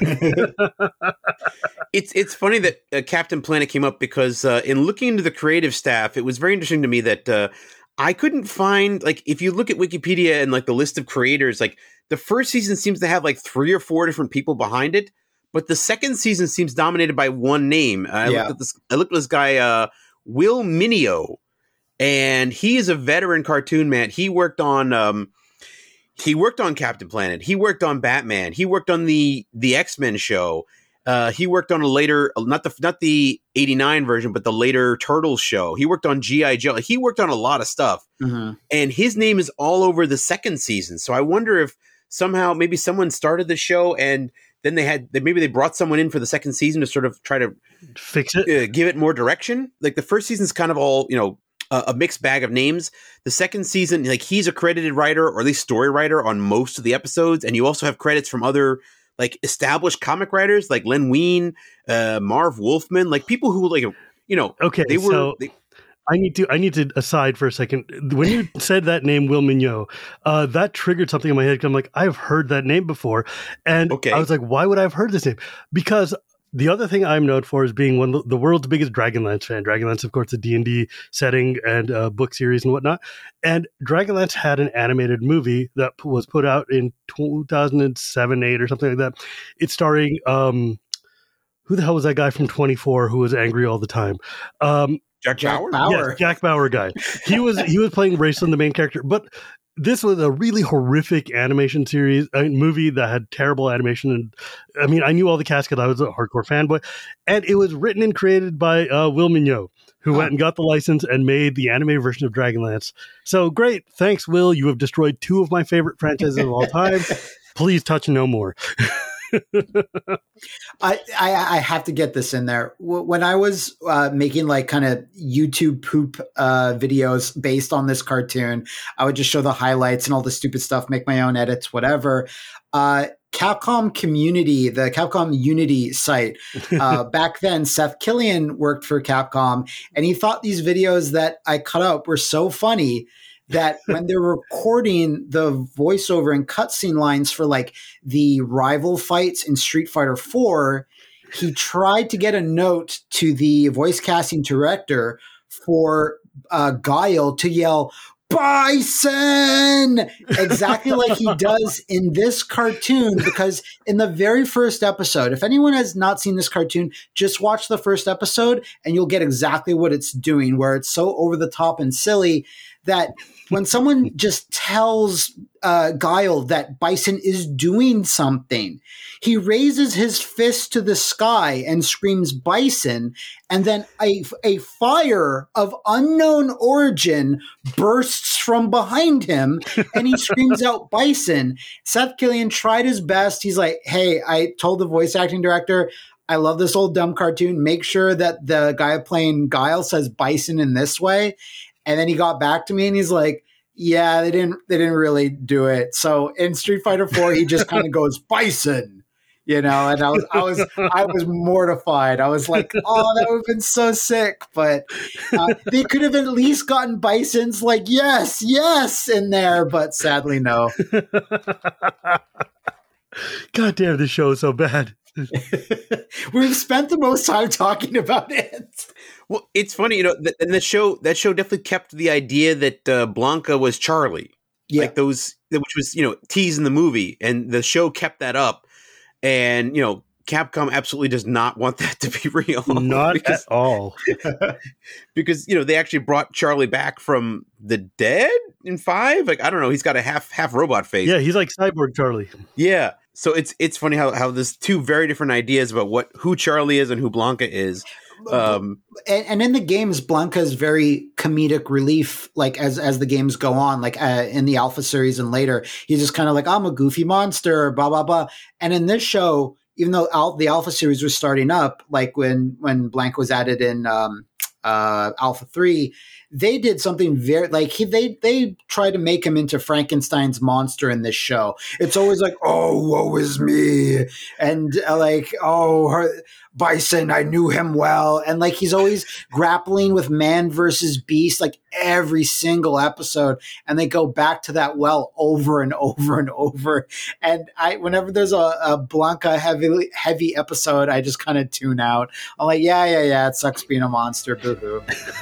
It's it's funny that uh, Captain Planet came up because uh, in looking into the creative staff, it was very interesting to me that uh, I couldn't find, like, if you look at Wikipedia and like the list of creators, like the first season seems to have like three or four different people behind it, but the second season seems dominated by one name. Uh, I Yeah. looked at this. I looked at this guy, uh, Will Mineo. And he is a veteran cartoon man. He worked on um, he worked on Captain Planet. He worked on Batman. He worked on the the X-Men show. Uh, he worked on a later not the not the eighty-nine version, but the later Turtles show. He worked on G I. Joe. He worked on a lot of stuff. Mm-hmm. And his name is all over the second season. So I wonder if somehow maybe someone started the show and then they had maybe they brought someone in for the second season to sort of try to Fix it. uh, give it more direction. Like the first season's kind of all, you know, a mixed bag of names. The second season, like he's a credited writer or at least story writer on most of the episodes. And you also have credits from other like established comic writers like Len Wein, uh, Marv Wolfman, like people who like, you know, Okay, they were, so they, I need to I need to aside for a second. When you said that name, Will Mignot, uh, that triggered something in my head. 'Cause I'm like, I've heard that name before, and Okay. I was like, why would I have heard this name? Because the other thing I'm known for is being one of the world's biggest Dragonlance fan. Dragonlance, of course, a D and D setting and uh, book series and whatnot. And Dragonlance had an animated movie that was put out in two thousand seven, eight or something like that. It's starring um, who the hell was that guy from twenty-four who was angry all the time? Um, Jack, Jack Bauer? Bauer. Yes, Jack Bauer guy. He was he was playing Raceland, the main character, but this was a really horrific animation series, a movie that had terrible animation. And I mean, I knew all the cast because I was a hardcore fanboy, and it was written and created by uh, Will Mignot, who Huh. went and got the license and made the animated version of Dragonlance. So great, thanks, Will. You have destroyed two of my favorite franchises of all time. Please touch no more. I, I I have to get this in there. W- When I was uh, making like kind of YouTube poop uh, videos based on this cartoon, I would just show the highlights and all the stupid stuff, make my own edits, whatever. Uh, Capcom Community, the Capcom Unity site, uh, back then, Seth Killian worked for Capcom, and he thought these videos that I cut out were so funny that when they're recording the voiceover and cutscene lines for like the rival fights in Street Fighter four, he tried to get a note to the voice casting director for uh, Guile to yell, Bison! Exactly like he does in this cartoon, because in the very first episode, if anyone has not seen this cartoon, just watch the first episode and you'll get exactly what it's doing, where it's so over the top and silly that when someone just tells uh, Guile that Bison is doing something, he raises his fist to the sky and screams Bison, and then a, a fire of unknown origin bursts from behind him, and he screams out Bison. Seth Killian tried his best. He's like, hey, I told the voice acting director, I love this old dumb cartoon. Make sure that the guy playing Guile says Bison in this way. And then he got back to me and he's like, yeah, they didn't they didn't really do it. So in Street Fighter four, he just kind of goes Bison, you know, and I was I was I was mortified. I was like, oh, that would have been so sick. But uh, they could have at least gotten Bison's like, yes, yes, in there, but sadly no. God damn, this show is so bad. We've spent the most time talking about it. Well, it's funny, you know, th- and the show that show definitely kept the idea that uh, Blanca was Charlie, Yeah. like those, which was you know teased in the movie, and the show kept that up, and you know Capcom absolutely does not want that to be real, Not because, at all. because you know they actually brought Charlie back from the dead in five. Like I don't know, he's got a half half robot face. Yeah, he's like Cyborg Charlie. Yeah. So it's it's funny how how there's two very different ideas about what who Charlie is and who Blanca is. Um, and, and in the games, Blanca is very comedic relief. Like as as the games go on, like uh, in the Alpha series and later, he's just kind of like, I'm a goofy monster, blah blah blah. And in this show, even though Al- the Alpha series was starting up, like when when Blanca was added in um, uh, Alpha three, they did something very like he they they tried to make him into Frankenstein's monster in this show. It's always like, oh, woe is me, and uh, like, oh, her, Bison, I knew him well, and like he's always grappling with man versus beast, like every single episode, and they go back to that well over and over and over. And I, whenever there's a, a Blanca heavy heavy episode, I just kind of tune out. I'm like, yeah, yeah, yeah, it sucks being a monster, boo hoo.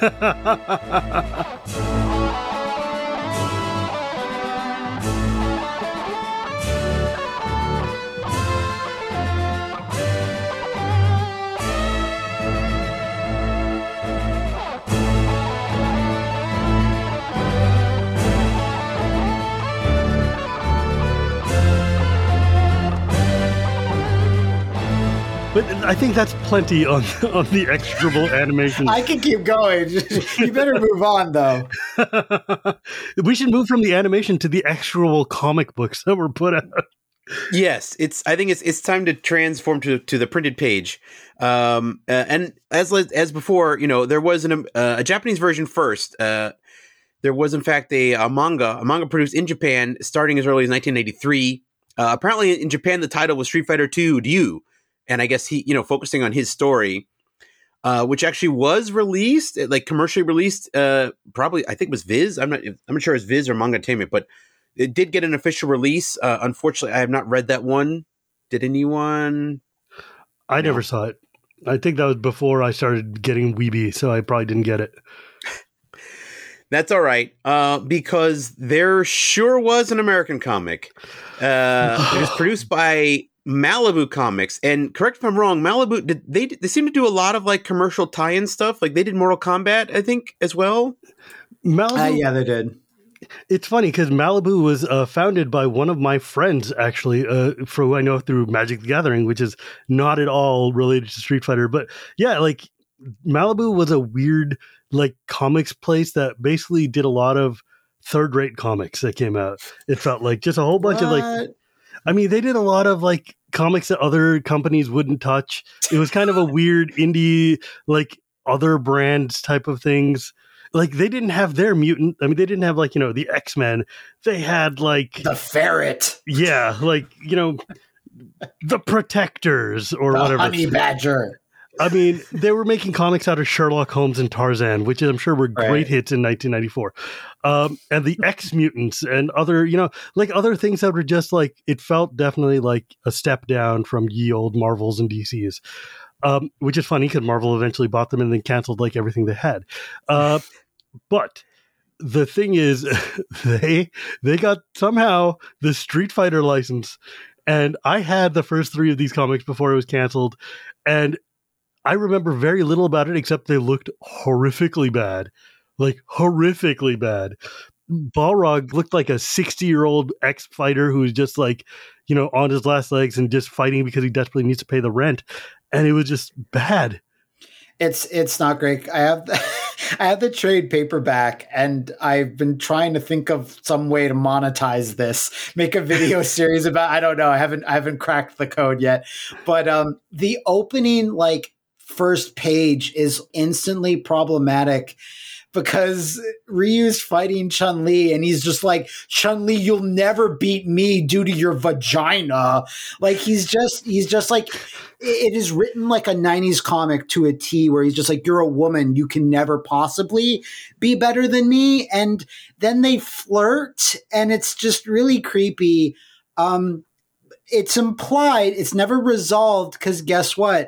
But I think that's plenty on on the execrable animation. I can keep going. You better move on, though. We should move from the animation to the execrable comic books that were put out. Yes, it's. I think it's it's time to transform to to the printed page. Um, uh, and as as before, you know, there was an, uh, a Japanese version first. Uh, there was in fact a, a manga, a manga produced in Japan, starting as early as nineteen eighty-three. Uh, apparently, in Japan, the title was Street Fighter two Ryu, and I guess he, you know, focusing on his story. uh, which actually was released, like commercially released. Uh, probably, I think it was Viz. I'm not. I'm not sure it's Viz or Manga Entertainment, but it did get an official release. Uh, unfortunately, I have not read that one. Did anyone? I no. never saw it. I think that was before I started getting Weeby, so I probably didn't get it. That's all right, uh, because there sure was an American comic. Uh, it was produced by Malibu Comics, and correct if I'm wrong, Malibu did they they seem to do a lot of like commercial tie-in stuff. Like they did Mortal Kombat, I think, as well. Malibu, Uh, yeah, they did. It's funny because Malibu was uh, founded by one of my friends, actually, uh, for who I know through Magic the Gathering, which is not at all related to Street Fighter. But yeah, like Malibu was a weird like comics place that basically did a lot of third-rate comics that came out. It felt like just a whole bunch What? of like, I mean, they did a lot of like comics that other companies wouldn't touch. It was kind of a weird indie, like other brands type of things. Like they didn't have their mutant. I mean, they didn't have like, you know, the X-Men. They had like The Ferret. yeah, like, you know, the Protectors or The whatever. Honey Badger. I mean, they were making comics out of Sherlock Holmes and Tarzan, which I'm sure were great Right. hits in nineteen ninety-four. Um, and the X-Mutants and other, you know, like other things that were just like, it felt definitely like a step down from ye old Marvels and D Cs. Um, which is funny because Marvel eventually bought them and then canceled like everything they had. Uh, but the thing is, they they got somehow the Street Fighter license, and I had the first three of these comics before it was canceled, and I remember very little about it except they looked horrifically bad, like horrifically bad. Balrog looked like a sixty-year-old ex-fighter who's just like, you know, on his last legs and just fighting because he desperately needs to pay the rent, and it was just bad. It's it's not great. I have the, I have the trade paperback, and I've been trying to think of some way to monetize this, make a video series about. I don't know. I haven't I haven't cracked the code yet, but um, the opening like first page is instantly problematic. Because Ryu's fighting Chun-Li and he's just like, Chun-Li, you'll never beat me due to your vagina. Like he's just, he's just like, it is written like a nineties comic to a T where he's just like, you're a woman. You can never possibly be better than me. And then they flirt and it's just really creepy. Um, it's implied, it's never resolved because guess what?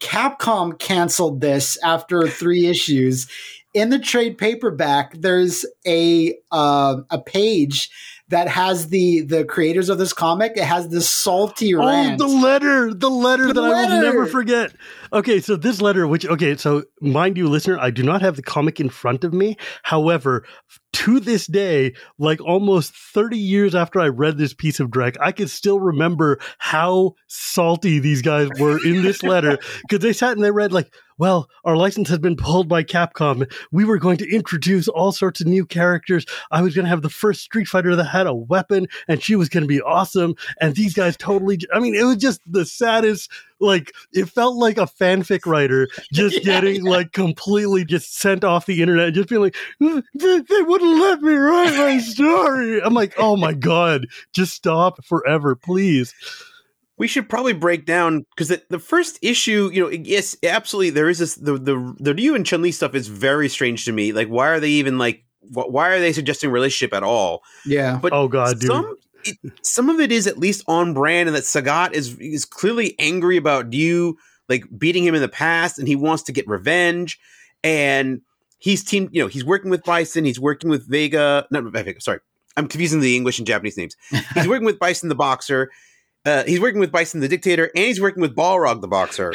Capcom canceled this after three issues. In the trade paperback, there's a uh, a page that has the the creators of this comic. It has this salty rant. Oh, the letter, the letter The that I will letter! never forget. Okay, so this letter, which, okay, so mind you, listener, I do not have the comic in front of me. However, to this day, like almost thirty years after I read this piece of Drek, I can still remember how salty these guys were in this letter because they sat and they read like, well, our license has been pulled by Capcom. We were going to introduce all sorts of new characters. I was going to have the first Street Fighter that had a weapon, and she was going to be awesome. And these guys totally, I mean, it was just the saddest, like, it felt like a fanfic writer just Yeah, getting, yeah. like, completely just sent off the internet and just being like, they, they wouldn't let me write my story. I'm like, oh my God, just stop forever, please. We should probably break down because the, the first issue, you know, yes, absolutely. There is this the the the Ryu and Chun-Li stuff is very strange to me. Like, why are they even like? Wh- why are they suggesting a relationship at all? Yeah. But Oh God, dude. some it, some of it is at least on brand, and that Sagat is is clearly angry about Ryu like beating him in the past, and he wants to get revenge. And he's teamed, you know, he's working with Bison, he's working with Vega. Not Vega, sorry, I'm confusing the English and Japanese names. He's working with Bison the Boxer. Uh, he's working with Bison the Dictator, and he's working with Balrog the Boxer.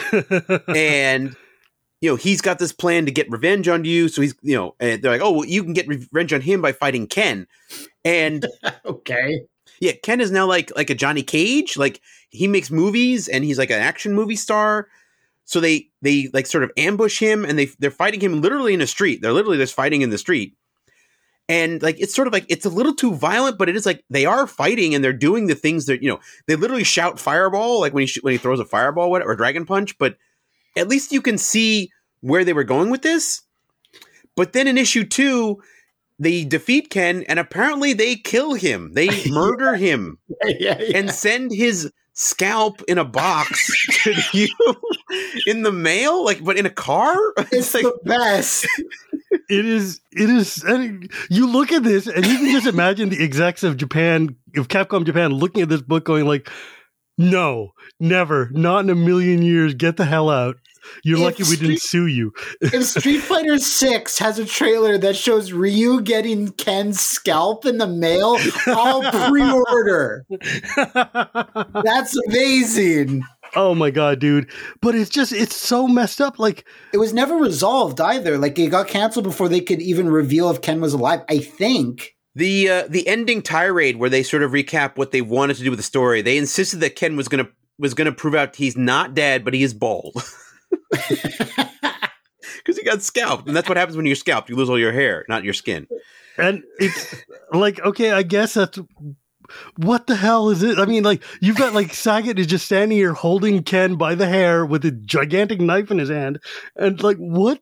And, you know, he's got this plan to get revenge on you. So he's, you know, and they're like, oh, well, you can get revenge on him by fighting Ken. And Okay. yeah, Ken is now like like a Johnny Cage. Like he makes movies and he's like an action movie star. So they they like sort of ambush him and they they're fighting him literally in a street. They're literally just fighting in the street. And like it's sort of like it's a little too violent, but it is like they are fighting and they're doing the things that, you know, they literally shout fireball like when he sh- when he throws a fireball or dragon punch, but at least you can see where they were going with this. But then in issue two, they defeat Ken, and apparently they kill him. They murder him yeah, yeah. and send his scalp in a box to you in the mail, like, but in a car. It's like the best. It is. It is. And you look at this, and you can just imagine the execs of Japan, of Capcom Japan, looking at this book, going like, "No, never, not in a million years. Get the hell out. You're If lucky we didn't Street- sue you." If Street Fighter six has a trailer that shows Ryu getting Ken's scalp in the mail, I'll pre-order. That's amazing. Oh my god, dude! But it's just it's so messed up. Like It was never resolved either. Like it got canceled before they could even reveal if Ken was alive, I think. the uh, the ending tirade where they sort of recap what they wanted to do with the story. They insisted that Ken was gonna was gonna prove out he's not dead, but he is bald. Because he got scalped, and that's what happens when you're scalped. You lose all your hair, not your skin. And it's like, okay, I guess that's what the hell is it? I mean, like, you've got like Sagat is just standing here holding Ken by the hair with a gigantic knife in his hand, and like, what?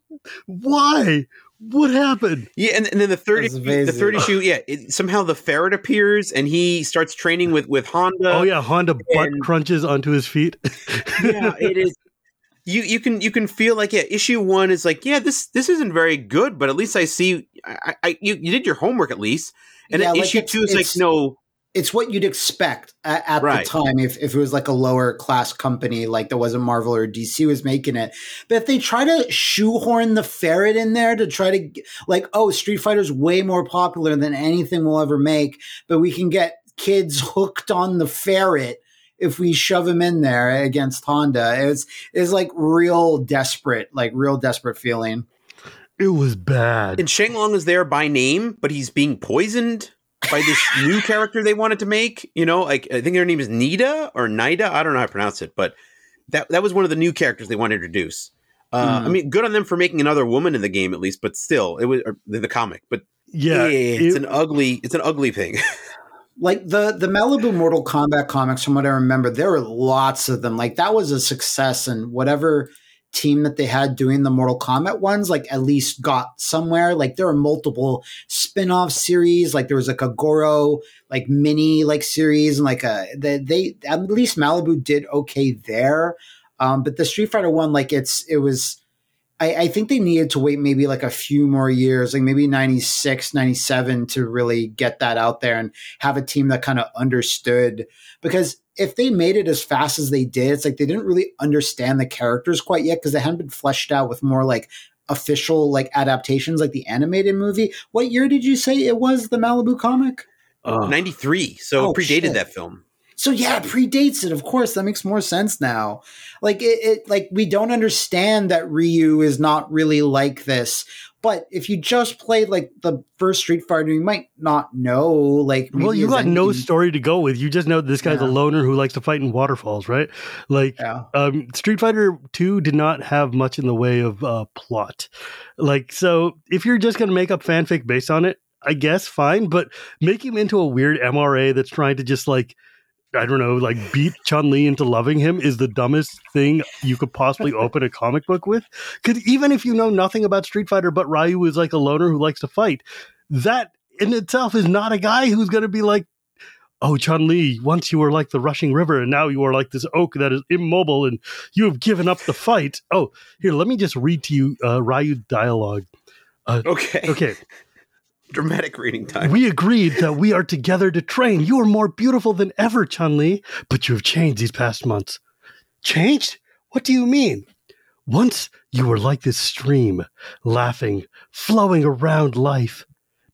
Why? What happened? Yeah, and, and then the third That's issue, amazing. the third issue, yeah, it, somehow the ferret appears and he starts training with with Honda. Oh yeah, Honda butt and- crunches onto his feet. Yeah, it is. You you can you can feel like yeah, issue one is like yeah, this this isn't very good, but at least I see I, I you, you did your homework at least, and Yeah, then like issue it's- two is like it's- no. It's what you'd expect at, at Right. the time if, if it was like a lower class company, like there wasn't Marvel or D C was making it. But if they try to shoehorn the ferret in there to try to like, oh, Street Fighter's way more popular than anything we'll ever make, but we can get kids hooked on the ferret if we shove him in there against Honda. It's it's like real desperate, like real desperate feeling. It was bad. And Shenlong is there by name, but he's being poisoned by this new character they wanted to make. You know, like I think her name is Nida or Nida. I don't know how to pronounce it, but that that was one of the new characters they wanted to introduce. Uh, Mm. I mean, good on them for making another woman in the game at least, but still, it was or the, the comic. But Yeah, yeah, it's it- an ugly, it's an ugly thing. Like the the Malibu Mortal Kombat comics, from what I remember, there were lots of them. Like that was a success, and whatever team that they had doing the Mortal Kombat ones, like at least got somewhere. Like there were multiple spin-off series. Like there was like a Goro like mini like series, and like a they, they at least Malibu did okay there. Um, but the Street Fighter one, like it's it was. I, I think they needed to wait maybe like a few more years, like maybe ninety-six, ninety-seven to really get that out there and have a team that kind of understood. Because if they made it as fast as they did, it's like they didn't really understand the characters quite yet because they hadn't been fleshed out with more like official like adaptations like the animated movie. What year did you say it was, the Malibu comic? ninety-three, so Oh, it predated shit. that film. So yeah, it predates it. Of course, that makes more sense now. Like it, it, like we don't understand that Ryu is not really like this. But if you just played like the first Street Fighter, you might not know. Like, well, maybe you as got no anything- story to go with. You just know this guy's Yeah. a loner who likes to fight in waterfalls, right? Like, Yeah. um, Street Fighter two did not have much in the way of uh, plot. Like, so if you're just going to make up fanfic based on it, I guess fine. But make him into a weird M R A that's trying to just like, I don't know, like beat Chun-Li into loving him is the dumbest thing you could possibly open a comic book with. Because even if you know nothing about Street Fighter, but Ryu is like a loner who likes to fight, that in itself is not a guy who's going to be like, oh, Chun-Li, once you were like the rushing river and now you are like this oak that is immobile and you have given up the fight. Oh, here, let me just read to you uh, Ryu dialogue. Uh, Okay, okay. dramatic reading time. We agreed that we are together to train. You are more beautiful than ever, Chun-Li, but you have changed these past months. Changed? What do you mean? Once you were like this stream, laughing, flowing around life.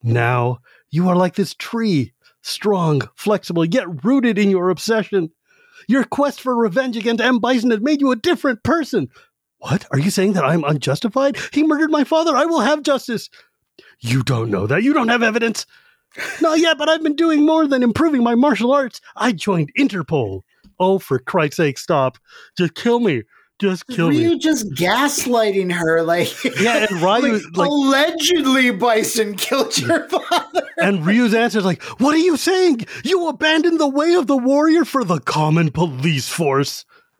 Now you are like this tree, strong, flexible, yet rooted in your obsession. Your quest for revenge against M. Bison has made you a different person. What? Are you saying that I am unjustified? He murdered my father. I will have justice. You don't know that. You don't have evidence. Not yet, but I've been doing more than improving my martial arts. I joined Interpol. Oh, for Christ's sake, stop. Just kill me. Just kill Ryu me. just gaslighting her, like Yeah, and Ryu, like, like, allegedly Bison killed your father. and Ryu's answer is like, what are you saying? You abandoned the way of the warrior for the common police force.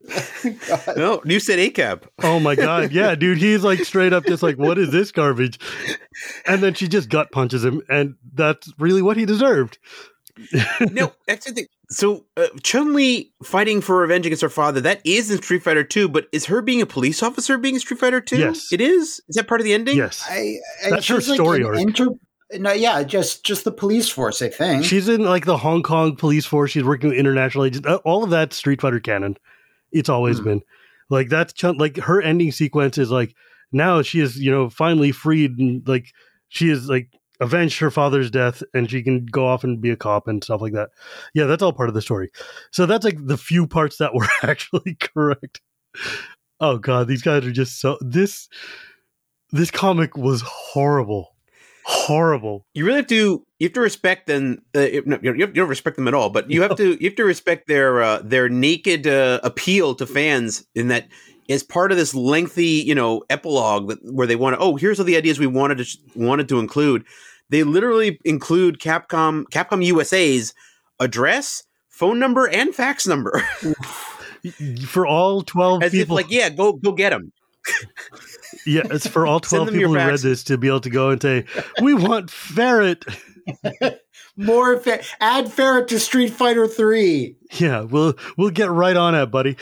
No, you said A C A B. Oh my god, yeah, dude, he's like straight up just like, what is this garbage? And then she just gut punches him, and that's really what he deserved. No, that's the thing. So uh, Chun-Li fighting for revenge against her father, that is in Street Fighter two, but is her being a police officer being in Street Fighter two? Yes. It is? Is that part of the ending? Yes. I, I, That's her she's like story an arc. Inter- no, yeah, just just the police force, I think. She's in like the Hong Kong police force. She's working with international agents. All of that Street Fighter canon. It's always Hmm. been like that's Chun- like her ending sequence is like now she is, you know, finally freed, and like she is like avenged her father's death, and she can go off and be a cop and stuff like that. Yeah, that's all part of the story. So that's like the few parts that were actually correct. Oh god, these guys are just so this this comic was horrible. Horrible. You really have to. You have to respect them. Uh, you, no, you don't you don't respect them at all, but you have to. You have to respect their uh, their naked uh, appeal to fans. In that, as part of this lengthy, you know, epilogue that, where they want to. Oh, here's all the ideas we wanted to wanted to include. They literally include Capcom Capcom U S A's address, phone number, and fax number. For all twelve As people, if, like, yeah, go go get them. yeah, it's for all twelve them people your who read fax. this to be able to go and say, "We want Ferret." More fa- add Ferret to Street Fighter three. Yeah, we'll we'll get right on it, buddy.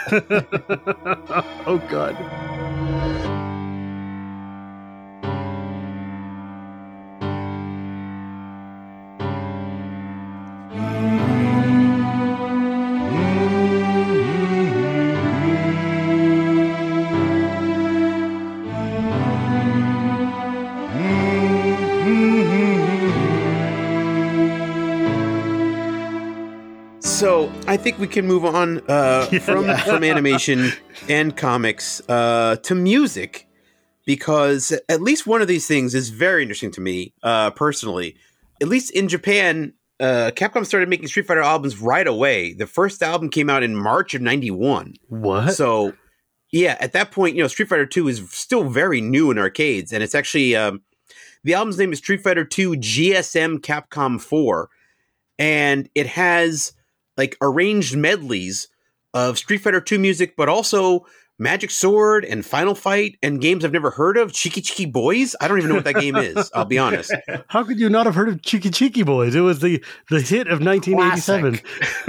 Oh god. So I think we can move on uh, from Yeah. from animation and comics uh, to music, because at least one of these things is very interesting to me uh, personally. At least in Japan, uh, Capcom started making Street Fighter albums right away. The first album came out in March of ninety-one. What? So yeah, at that point, you know, Street Fighter two is still very new in arcades, and it's actually um, the album's name is Street Fighter two G S M Capcom four, and it has like arranged medleys of Street Fighter two music, but also Magic Sword and Final Fight and games I've never heard of. Cheeky Cheeky Boys. I don't even know what that game is. I'll be honest. How could you not have heard of Cheeky Cheeky Boys? It was the, the hit of nineteen eighty-seven.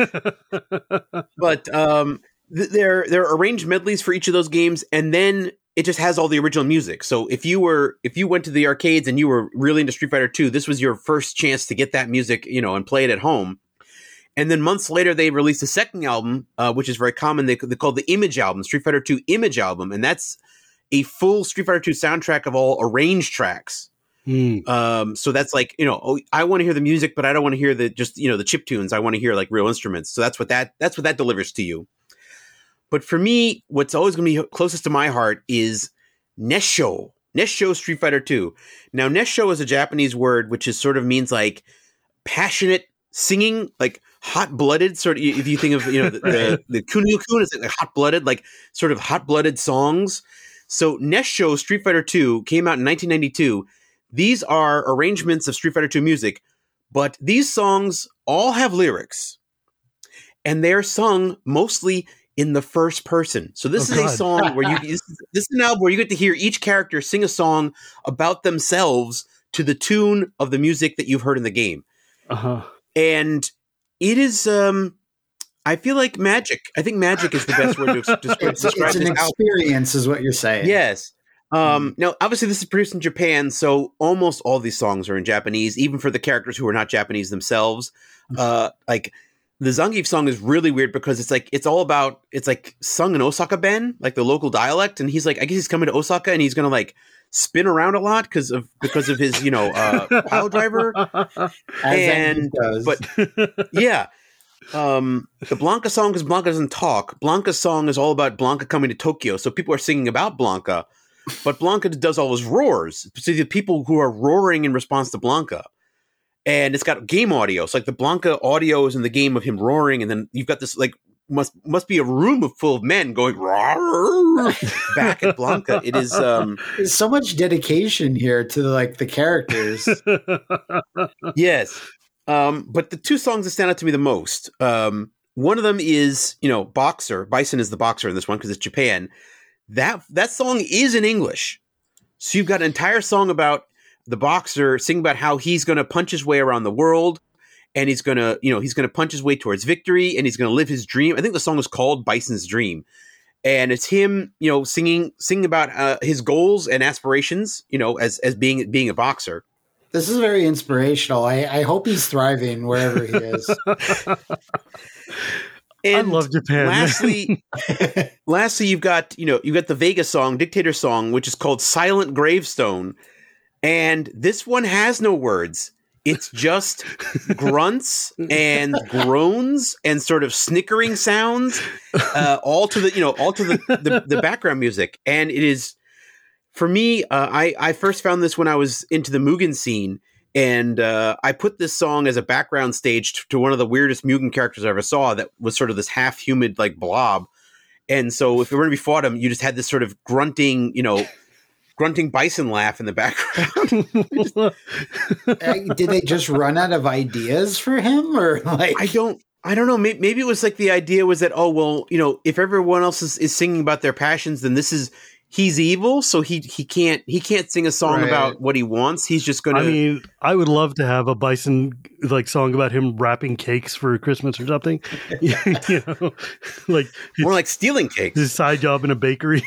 But um, th- there there are arranged medleys for each of those games, and then it just has all the original music. So if you were if you went to the arcades and you were really into Street Fighter two, this was your first chance to get that music, you know, and play it at home. And then months later, they released a second album, uh, which is very common. They they called the Image album, Street Fighter two Image album, and that's a full Street Fighter two soundtrack of all arranged tracks. Hmm. Um, so that's like, you know, oh, I want to hear the music, but I don't want to hear the just, you know, the chip tunes. I want to hear like real instruments. So that's what that that's what that delivers to you. But for me, what's always going to be closest to my heart is Nessho. Nessho Street Fighter two. Now, Nessho is a Japanese word which is sort of means like passionate singing, like hot-blooded, sort of, if you think of, you know, the, the, the Kunio-kun is like hot-blooded, like sort of hot-blooded songs. So Nessho Street Fighter two came out in nineteen ninety-two. These are arrangements of Street Fighter two music, but these songs all have lyrics, and they're sung mostly in the first person. So this Oh, is a God. song where you this, this is an album where you get to hear each character sing a song about themselves to the tune of the music that you've heard in the game. Uh-huh. And it is, um, I feel like magic. I think magic is the best word to ex- describe, It's, describe it's an this album. experience, is what you're saying. Yes. Um, now, obviously, this is produced in Japan, so almost all these songs are in Japanese, even for the characters who are not Japanese themselves. Uh, like the Zangief song is really weird because it's like it's all about it's like sung in Osaka Ben, like the local dialect, and he's like, I guess he's coming to Osaka and he's gonna like spin around a lot because of because of his you know uh, pile driver. As And- that does. but- Yeah. Um, the Blanca song is Blanca doesn't talk. Blanca's song is all about Blanca coming to Tokyo. So people are singing about Blanca, but Blanca does all his roars. So the people who are roaring in response to Blanca. And it's got game audio. So like the Blanca audio is in the game of him roaring. And then you've got this like must must be a room full of men going roar back at Blanca. It is um There's so much dedication here to like the characters. yes. Um, but the two songs that stand out to me the most, um, one of them is, you know, Boxer. Bison is the boxer in this one because it's Japan. That that song is in English. So you've got an entire song about the boxer singing about how he's going to punch his way around the world, and he's going to, you know, he's going to punch his way towards victory, and he's going to live his dream. I think the song is called Bison's Dream. And it's him, you know, singing singing about uh, his goals and aspirations, you know, as as being being a boxer. This is very inspirational. I, I hope he's thriving wherever he is. And I love Japan. Lastly, lastly, you've got, you know, you've got the Vega song, Dictator song, which is called Silent Gravestone. And this one has no words. It's just grunts and groans and sort of snickering sounds, uh, all to the, you know, all to the, the, the background music. And it is, for me, uh, I, I first found this when I was into the Mugen scene. And uh, I put this song as a background stage to, to one of the weirdest Mugen characters I ever saw that was sort of this half-humid, like, blob. And so if you were going to be fought him, you just had this sort of grunting, you know, grunting bison laugh in the background. just, uh, did they just run out of ideas for him? Or like I don't I don't know. Maybe, maybe it was like the idea was that, oh, well, you know, if everyone else is, is singing about their passions, then this is... He's evil, so he he can't he can't sing a song right. about what he wants. He's just going to. I mean, I would love to have a Bison like song about him wrapping cakes for Christmas or something. you know, like more like stealing cakes. His side job in a bakery.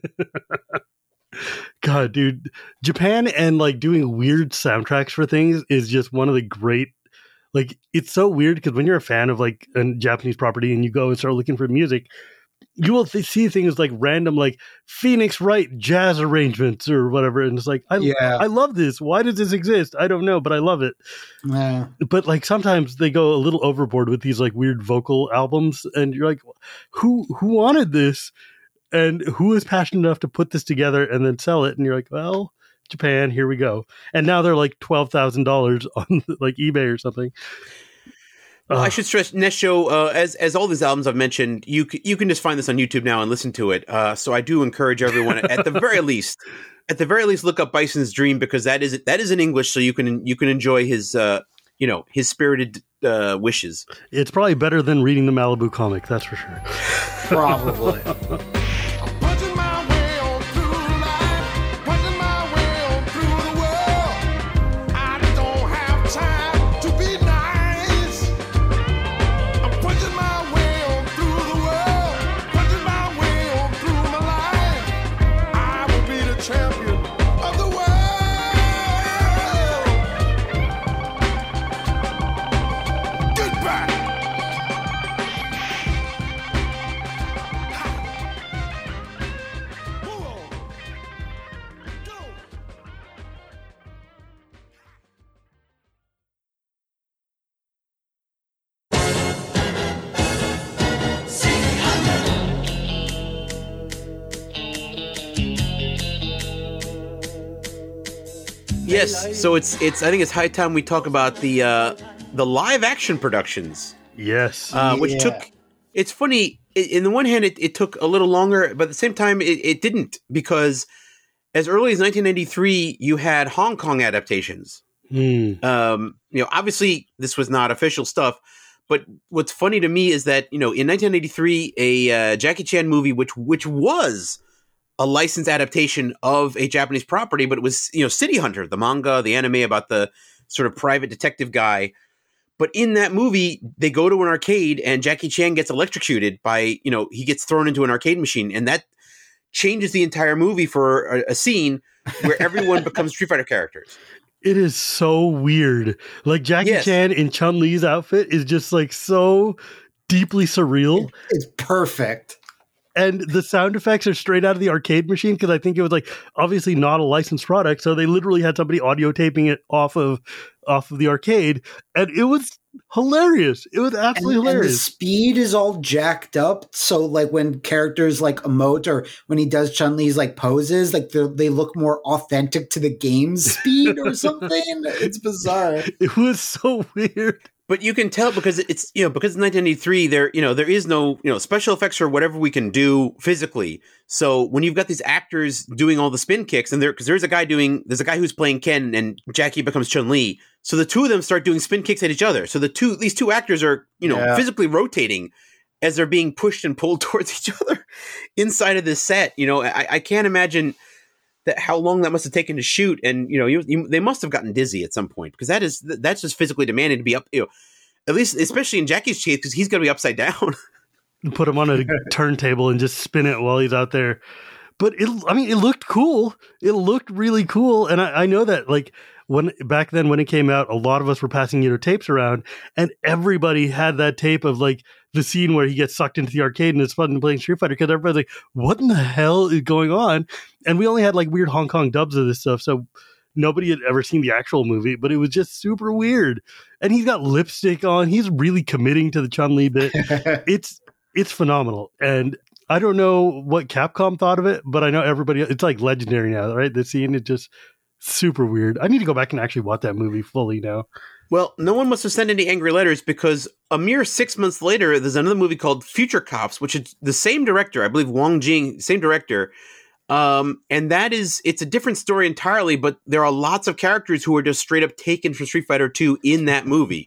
God, dude, Japan and like doing weird soundtracks for things is just one of the great. Like, it's so weird because when you're a fan of like a Japanese property and you go and start looking for music, you will th- see things like random, like Phoenix Wright jazz arrangements or whatever. And it's like, I, yeah. I love this. Why does this exist? I don't know, but I love it. Yeah. But like sometimes they go a little overboard with these like weird vocal albums. And you're like, who, who wanted this? And who is passionate enough to put this together and then sell it? And you're like, well, Japan, here we go. And now they're like twelve thousand dollars on like eBay or something. Well, I should stress, next show, uh, as as all these albums I've mentioned, you c- you can just find this on YouTube now and listen to it. Uh, so I do encourage everyone, at the very least, at the very least, look up Bison's Dream, because that is that is in English, so you can you can enjoy his uh, you know his spirited uh, wishes. It's probably better than reading the Malibu comic, that's for sure. Probably. Yes, so it's it's. I think it's high time we talk about the uh, the live action productions. Yes, uh, which Yeah. took. It's funny. i- In the one hand, it, it took a little longer, but at the same time, it, it didn't, because as early as nineteen ninety-three, you had Hong Kong adaptations. Hmm. Um, you know, obviously, this was not official stuff. But what's funny to me is that, you know, in nineteen eighty-three, a uh, Jackie Chan movie, which which was a licensed adaptation of a Japanese property, but it was, you know, City Hunter, the manga, the anime about the sort of private detective guy. But in that movie, they go to an arcade and Jackie Chan gets electrocuted by, you know, he gets thrown into an arcade machine. And that changes the entire movie for a, a scene where everyone becomes Street Fighter characters. It is so weird. Like Jackie Yes. Chan in Chun-Li's outfit is just like so deeply surreal. It's perfect. And the sound effects are straight out of the arcade machine, because I think it was like obviously not a licensed product. So they literally had somebody audio taping it off of off of the arcade. And it was hilarious. It was absolutely And, and the hilarious. speed is all jacked up. So like when characters like emote or when he does Chun-Li's like poses, like they they look more authentic to the game's speed or something. It's bizarre. It was so weird. But you can tell because it's, you know, because it's nineteen ninety-three, there, you know, there is no, you know, special effects or whatever we can do physically. So when you've got these actors doing all the spin kicks, and there, because there's a guy doing, there's a guy who's playing Ken, and Jackie becomes Chun-Li. So the two of them start doing spin kicks at each other. So the two, these two actors are, you know, yeah. physically rotating as they're being pushed and pulled towards each other inside of this set. You know, I, I can't imagine that how long that must have taken to shoot, and you know, you, you, they must have gotten dizzy at some point, because that is that's just physically demanding to be up. You know, at least especially in Jackie's case, because he's going to be upside down. Put him on a turntable and just spin it while he's out there. But it, I mean, it looked cool. It looked really cool, and I, I know that like when back then when it came out, a lot of us were passing you know tapes around, and everybody had that tape of like the scene where he gets sucked into the arcade and it's fun playing Street Fighter, because everybody's like, what in the hell is going on? And we only had like weird Hong Kong dubs of this stuff, so nobody had ever seen the actual movie, but it was just super weird. And he's got lipstick on. He's really committing to the Chun-Li bit. it's it's phenomenal. And I don't know what Capcom thought of it, but I know everybody, it's like legendary now, right? The scene is just super weird. I need to go back and actually watch that movie fully now. Well, no one must have sent any angry letters, because a mere six months later, there's another movie called Future Cops, which is the same director, I believe Wong Jing, same director. Um, and that is, it's a different story entirely, but there are lots of characters who are just straight up taken from Street Fighter two in that movie.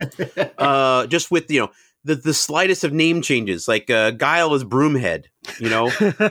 uh, just with, you know, the, the slightest of name changes, like uh, Guile is Broomhead, you know,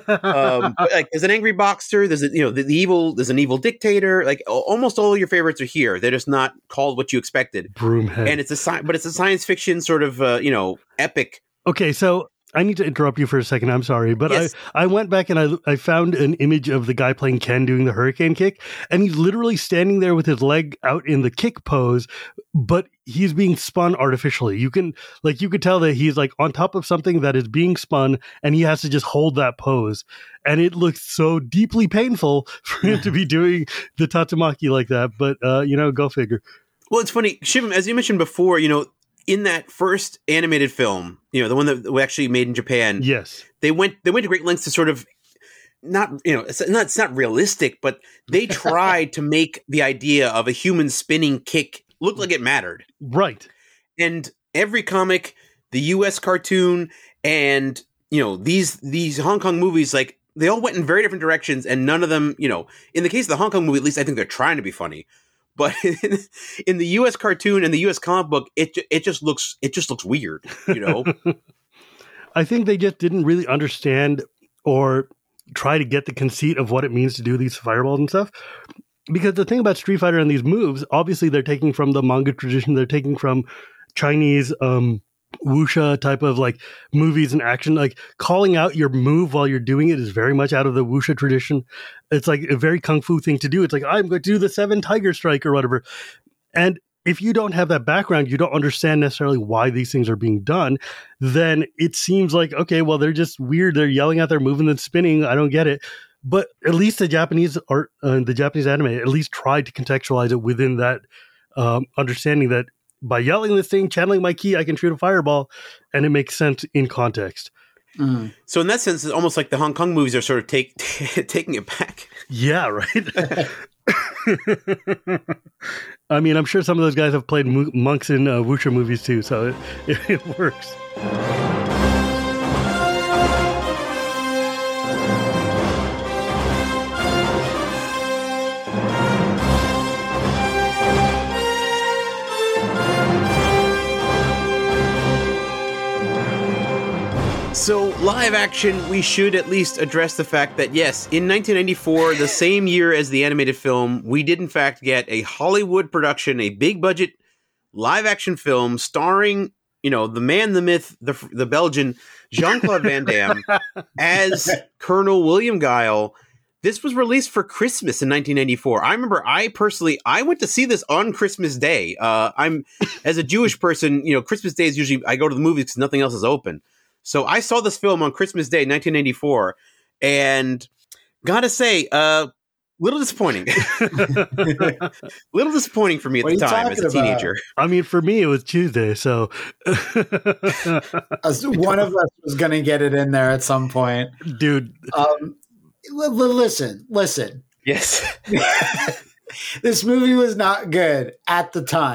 um, like there's an angry boxer, there's a, you know, the, the evil, there's an evil dictator, like almost all of your favorites are here. They're just not called what you expected. Broomhead. And it's a sci- but it's a science fiction sort of, uh, you know, epic. Okay. So I need to interrupt you for a second. I'm sorry, but yes. I, I went back and I, I found an image of the guy playing Ken doing the hurricane kick, and he's literally standing there with his leg out in the kick pose, but he's being spun artificially. You can like you could tell that he's like on top of something that is being spun, and he has to just hold that pose, and it looks so deeply painful for him to be doing the Tatsumaki like that. But uh, you know, go figure. Well, it's funny, Shivam, as you mentioned before, you know, in that first animated film, you know, the one that we actually made in Japan, yes, they went they went to great lengths to sort of not, you know, it's not it's not realistic, but they tried to make the idea of a human spinning kick look like it mattered. Right. And every comic, the U S cartoon, and you know, these these Hong Kong movies, like they all went in very different directions, and none of them, you know, in the case of the Hong Kong movie, at least I think they're trying to be funny. But in, in the U S cartoon and the U S comic book, it it just looks it just looks weird, you know. I think they just didn't really understand or try to get the conceit of what it means to do these fireballs and stuff. Because the thing about Street Fighter and these moves, obviously they're taking from the manga tradition, they're taking from Chinese um, wuxia type of like movies and action. Like calling out your move while you're doing it is very much out of the wuxia tradition. It's like a very kung fu thing to do. It's like, I'm going to do the seven tiger strike or whatever. And if you don't have that background, you don't understand necessarily why these things are being done, then it seems like, okay, well, they're just weird. They're yelling out, they're moving and spinning. I don't get it. But at least the Japanese art, uh, the Japanese anime, at least tried to contextualize it within that um, understanding that by yelling this thing, channeling my ki, I can shoot a fireball, and it makes sense in context. Mm. So in that sense, it's almost like the Hong Kong movies are sort of take, taking it back. Yeah, right? I mean, I'm sure some of those guys have played mo- monks in uh, wuxia movies too, so it, it, it works. So, live action, we should at least address the fact that, yes, in nineteen ninety-four, the same year as the animated film, we did in fact get a Hollywood production, a big budget live action film starring, you know, the man, the myth, the the Belgian Jean-Claude Van Damme as Colonel William Guile. This was released for Christmas in nineteen ninety-four. I remember I personally, I went to see this on Christmas Day. Uh, I'm, as a Jewish person, you know, Christmas Day is usually, I go to the movies because nothing else is open. So I saw this film on Christmas Day, nineteen ninety-four, and gotta say, uh, little disappointing. little disappointing for me at what the time as a teenager. About? I mean, for me, it was Tuesday, so one of us was going to get it in there at some point, dude. Um, l- l- listen, listen. Yes, this movie was not good at the time.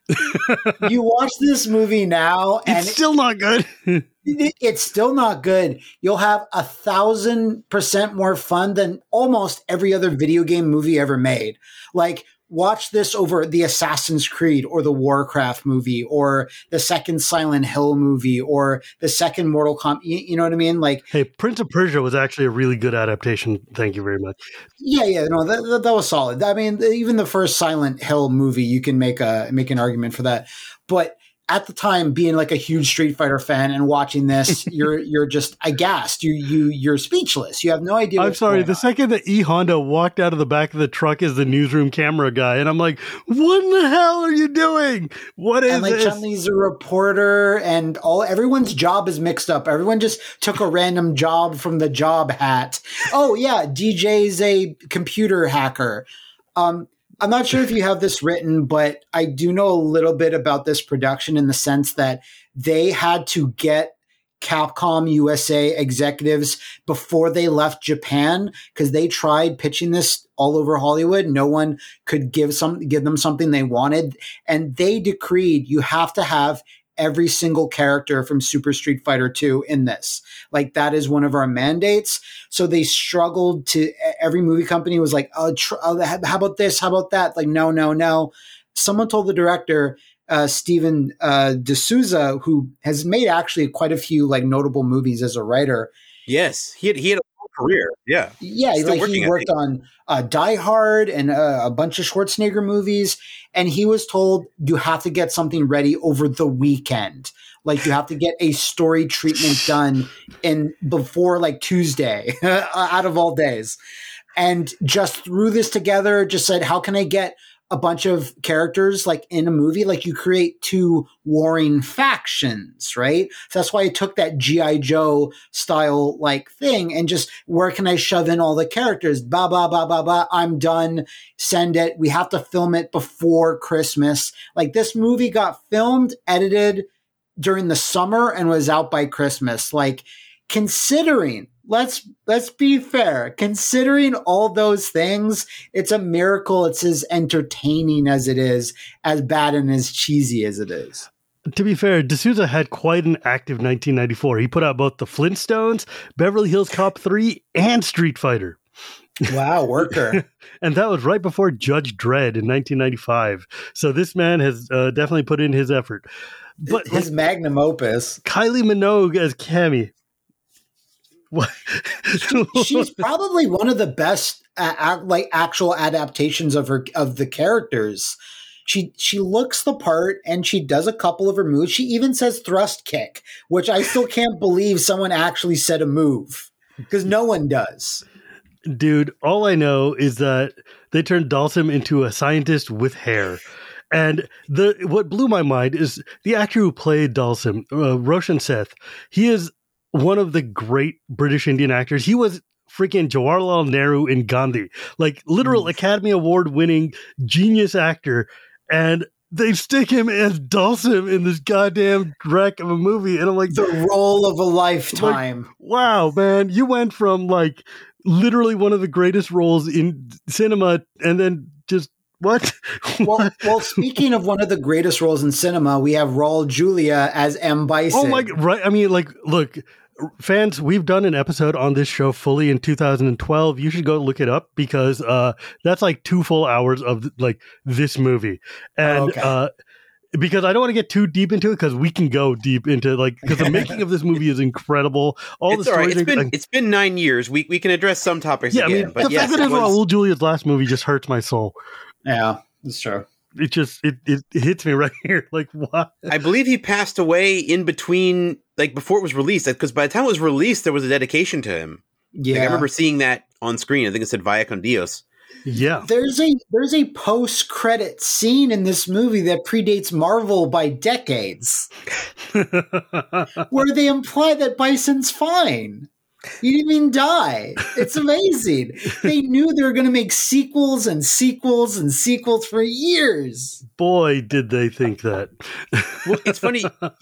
You watch this movie now, and it's still not good. it, it's still not good. You'll have a thousand percent more fun than almost every other video game movie ever made. Like, watch this over the Assassin's Creed or the Warcraft movie or the second Silent Hill movie or the second Mortal Kombat. You, you know what I mean? Like, hey, Prince of Persia was actually a really good adaptation. Thank you very much. Yeah, yeah, no, that, that, that was solid. I mean, even the first Silent Hill movie, you can make a make an argument for that. But at the time, being like a huge Street Fighter fan and watching this, you're you're just aghast. You you you're speechless. You have no idea. I'm sorry. The on. second that E Honda walked out of the back of the truck as the newsroom camera guy, and I'm like, "What in the hell are you doing? What is and like this?" Chun-Li's a reporter, and all everyone's job is mixed up. Everyone just took a random job from the job hat. Oh yeah, D J's a computer hacker. Um, I'm not sure if you have this written, but I do know a little bit about this production in the sense that they had to get Capcom U S A executives before they left Japan because they tried pitching this all over Hollywood. No one could give some give them something they wanted, and they decreed you have to have every single character from Super Street Fighter two in this. Like, that is one of our mandates. So they struggled to, every movie company was like, oh, tr- oh how about this? How about that? Like, no, no, no. Someone told the director, uh, Steven uh, D'Souza, who has made actually quite a few like notable movies as a writer. Yes, he had, he had a long career. Yeah. Yeah, Still like he worked on uh, Die Hard and uh, a bunch of Schwarzenegger movies. And he was told, you have to get something ready over the weekend. Like, you have to get a story treatment done in before like Tuesday out of all days. And just threw this together, just said, how can I get a bunch of characters like in a movie? Like, you create two warring factions, right? So that's why I took that G I. Joe style like thing and just, where can I shove in all the characters? Ba, ba, ba, ba, ba. I'm done. Send it. We have to film it before Christmas. Like, this movie got filmed, edited during the summer and was out by Christmas. Like, considering, let's let's be fair, considering all those things, it's a miracle it's as entertaining as it is, as bad and as cheesy as it is. To be fair, D'Souza had quite an active nineteen ninety-four. He put out both The Flintstones, Beverly Hills Cop three, and Street Fighter. Wow, worker. And that was right before Judge Dredd in nineteen ninety-five. So this man has uh, definitely put in his effort. But his like, magnum opus. Kylie Minogue as Cammy. she, she's probably one of the best uh, like actual adaptations of her of the characters. She she looks the part and she does a couple of her moves. She even says thrust kick, which I still can't believe someone actually said a move, because no one does. Dude, all I know is that they turned Dalsim into a scientist with hair. And the what blew my mind is the actor who played Dalsim, uh, Roshan Seth. He is one of the great British Indian actors. He was freaking Jawaharlal Nehru in Gandhi, like literal mm. Academy Award winning genius actor. And they stick him as Dalsim in this goddamn wreck of a movie. And I'm like, the role of a lifetime. Like, wow, man, you went from like literally one of the greatest roles in cinema and then just what? well, well, speaking of one of the greatest roles in cinema, we have Raul Julia as M. Bison. Oh my, right. I mean, like, look, fans, we've done an episode on this show fully in two thousand twelve. You should go look it up because uh, that's like two full hours of like this movie. And oh, okay. uh, because I don't want to get too deep into it, because we can go deep into like, because the making of this movie is incredible. All it's the stories. All right. It's been like, it's been nine years. We we can address some topics. Yeah, again, I mean, but the yes, fact that it was Raul Julia's last movie just hurts my soul. Yeah, that's true. It just it, it it hits me right here. Like, what? I believe he passed away in between, like before it was released. Because by the time it was released, there was a dedication to him. Yeah, like, I remember seeing that on screen. I think it said "Vaya con Dios." Yeah, there's a there's a post credit scene in this movie that predates Marvel by decades, where they imply that Bison's fine. He didn't even die. It's amazing. They knew they were going to make sequels and sequels and sequels for years. Boy, did they think that. Well, it's funny. You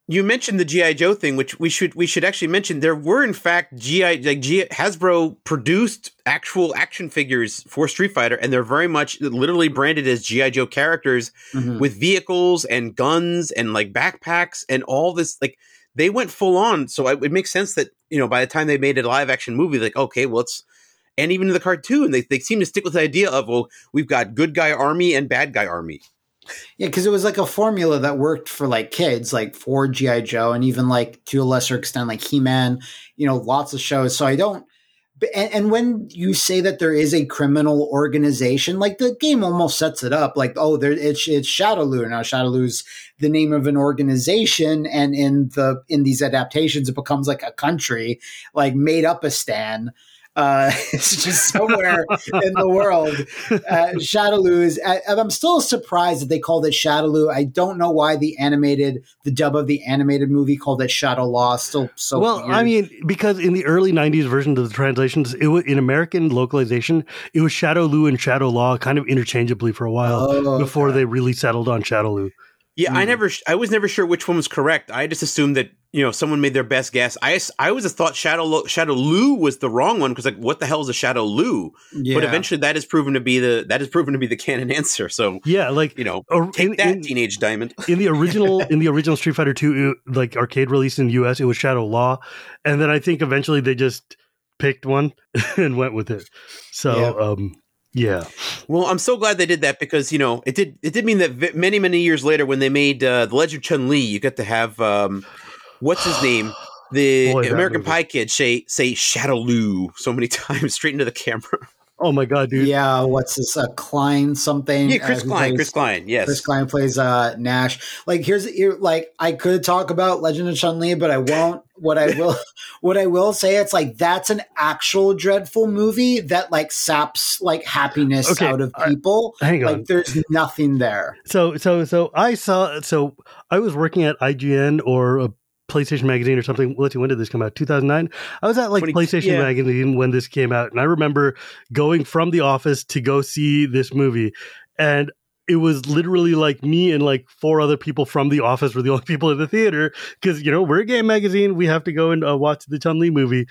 You mentioned the G I. Joe thing, which we should we should actually mention. There were in fact G I like G, Hasbro produced actual action figures for Street Fighter, and they're very much literally branded as G I. Joe characters mm-hmm. with vehicles and guns and like backpacks and all this. Like they went full on, so it makes sense that you know by the time they made a live action movie, like okay, well it's and even in the cartoon, they they seem to stick with the idea of well we've got good guy army and bad guy army. Yeah, because it was like a formula that worked for like kids, like for G I. Joe, and even like to a lesser extent, like He-Man, you know, lots of shows. So I don't, and, and when you say that there is a criminal organization, like the game almost sets it up, like oh, there it's it's Shadaloo now. Shadaloo's the name of an organization, and in the in these adaptations, it becomes like a country, like made up a stan. Uh, it's just somewhere in the world. Uh, Shadaloo is, and I'm still surprised that they called it Shadaloo. I don't know why the animated, the dub of the animated movie called it Shadow Law. Still so well. weird. I mean, because in the early nineties version of the translations, it was in American localization, it was Shadowloo and Shadow Law kind of interchangeably for a while oh, before okay. they really settled on Shadowloo. Yeah, mm. I never, I was never sure which one was correct. I just assumed that you know someone made their best guess. I, I always thought Shadow Shadowloo was the wrong one because like what the hell is a Shadowloo? Yeah. But eventually that is proven to be the that is proven to be the canon answer. So yeah, like you know, or, take in, that in, Teenage Diamond. In the original in the original Street Fighter two, like arcade release in the U S, it was Shadow Law, and then I think eventually they just picked one and went with it. So. Yeah. um Yeah. Well, I'm so glad they did that because, you know, it did it did mean that v- many, many years later when they made uh, The Legend of Chun-Li, you get to have, um, what's his name? The Boy, American Pie Kid say, say Shadowloo so many times straight into the camera. Oh, my God, dude. Yeah, what's this? Uh, Klein something? Yeah, Chris uh, Klein. Plays, Chris Klein, yes. Chris Klein plays uh, Nash. Like, here's, here, like, I could talk about Legend of Chun-Li, but I won't. What I will, what I will say, it's like that's an actual dreadful movie that like saps like happiness okay, out of people. Uh, hang on, like there's nothing there. So, so, so I saw. So I was working at I G N or a PlayStation Magazine or something. Let's see, when did this come out? two thousand nine. I was at like twenty, PlayStation yeah. Magazine when this came out, and I remember going from the office to go see this movie, and it was literally like me and like four other people from the office were the only people in the theater because, you know, we're a game magazine. We have to go and uh, watch the Chun-Li movie.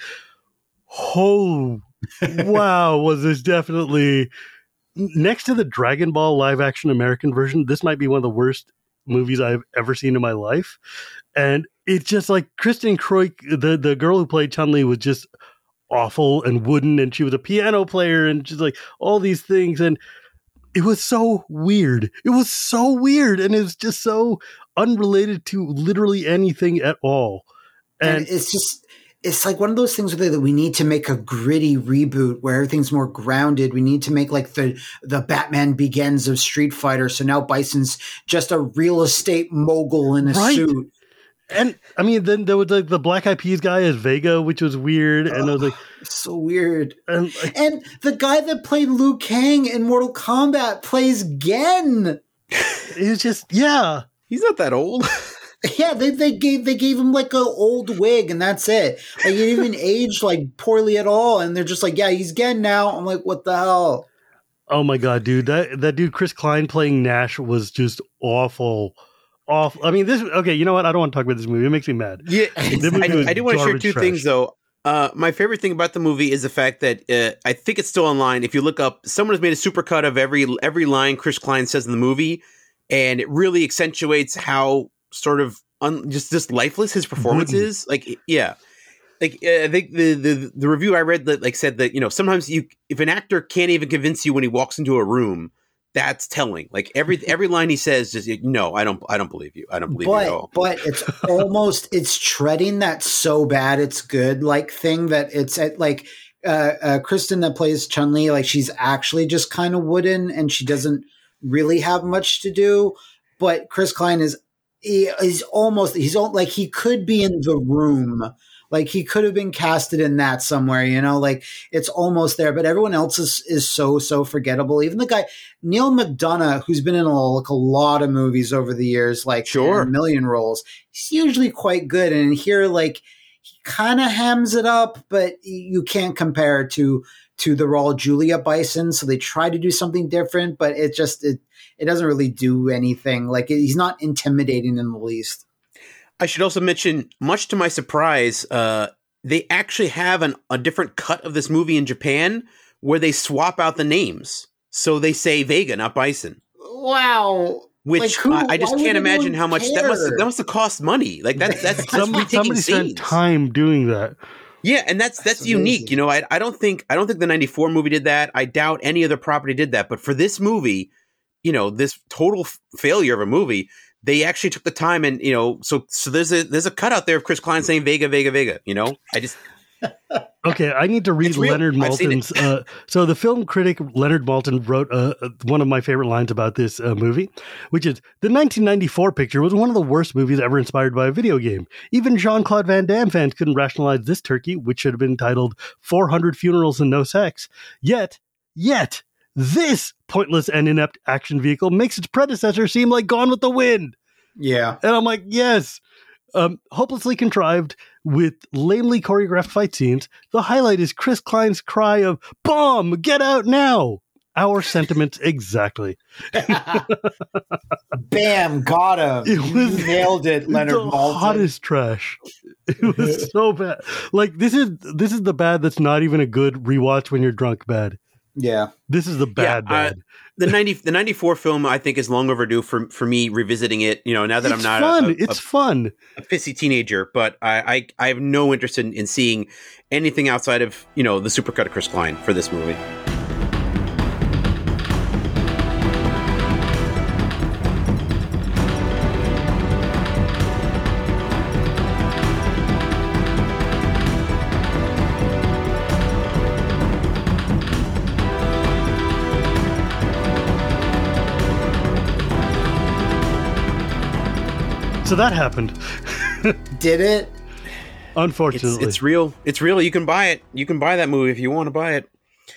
Oh, wow. Was this definitely next to the Dragon Ball live action American version? This might be one of the worst movies I've ever seen in my life. And it's just like Kristen Kroik, the, the girl who played Chun-Li was just awful and wooden. And she was a piano player and just like all these things. And it was so weird. It was so weird. And it was just so unrelated to literally anything at all. And, and it's just, it's like one of those things where that we need to make a gritty reboot where everything's more grounded. We need to make like the, the Batman Begins of Street Fighter. So now Bison's just a real estate mogul in a right. suit. And I mean, then there was like the Black Eyed Peas guy as Vega, which was weird. And oh, I was like, so weird. And, like, and the guy that played Liu Kang in Mortal Kombat plays Gen. It's just, yeah, he's not that old. Yeah, they they gave they gave him like an old wig and that's it. Like he didn't even age like poorly at all. And they're just like, yeah, he's Gen now. I'm like, what the hell? Oh my God, dude, that that dude Chris Klein playing Nash was just awful. Off. I mean, this. Okay, you know what? I don't want to talk about this movie. It makes me mad. Yeah, I, I do want to share two trash. things though. Uh, my favorite thing about the movie is the fact that uh, I think it's still online. If you look up, someone has made a supercut of every every line Chris Klein says in the movie, and it really accentuates how sort of un, just just lifeless his performance mm-hmm. is. Like, yeah, like uh, I think the, the the review I read that like said that you know sometimes you if an actor can't even convince you when he walks into a room. That's telling. Like every every line he says, just no, I don't, I don't believe you. I don't believe but, you at all. But it's almost it's treading that so bad it's good like thing that it's at like uh, uh, Kristen that plays Chun-Li, like she's actually just kind of wooden and she doesn't really have much to do. But Chris Klein is he, he's almost he's like he could be in the room. Like he could have been casted in that somewhere, you know, like it's almost there, but everyone else is, is so, so forgettable. Even the guy, Neil McDonough, who's been in a, like a lot of movies over the years, like sure. a million roles, he's usually quite good. And here, like he kind of hams it up, but you can't compare it to, to the Raul Julia Bison. So they try to do something different, but it just, it, it doesn't really do anything. Like he's not intimidating in the least. I should also mention, much to my surprise, uh, they actually have an, a different cut of this movie in Japan where they swap out the names. So they say Vega, not Bison. Wow. Which like who, I, I just can't imagine how much care? that must that must have cost money. Like that's that's, that's Some, retaking somebody scenes. spent time doing that. Yeah, and that's that's, That's unique. amazing. You know, I I don't think I don't think the ninety-four movie did that. I doubt any other property did that. But for this movie, you know, this total f- failure of a movie, they actually took the time and, you know, so so there's a there's a cut out there of Chris Klein saying Vega, Vega, Vega. You know, I just Okay, I need to read It's real. Leonard I've seen Maltin's. Uh, so the film critic Leonard Maltin wrote uh, uh, one of my favorite lines about this uh, movie, which is, the nineteen ninety-four picture was one of the worst movies ever inspired by a video game. Even Jean-Claude Van Damme fans couldn't rationalize this turkey, which should have been titled four hundred Funerals and No Sex. Yet, yet, this pointless and inept action vehicle makes its predecessor seem like Gone with the Wind. Yeah. And I'm like, yes. Um, hopelessly contrived with lamely choreographed fight scenes, the highlight is Chris Klein's cry of, "Bomb! Get out now!" Our sentiments exactly. Bam, got him. It was- you nailed it, Leonard the Maltin. hottest trash. It was so bad. Like, this is this is the bad that's not even a good rewatch when you're drunk bad. Yeah. This is the bad Yeah, I- bad. the ninety the ninety-four film I think is long overdue for for me revisiting it. You know, now that It's I'm not fun. a, a, it's fun. a pissy teenager, but I, I I have no interest in, in seeing anything outside of, you know, the supercut of Chris Klein for this movie. So that happened. Did it? It's, Unfortunately. it's real. It's real. You can buy it. You can buy that movie if you want to buy it.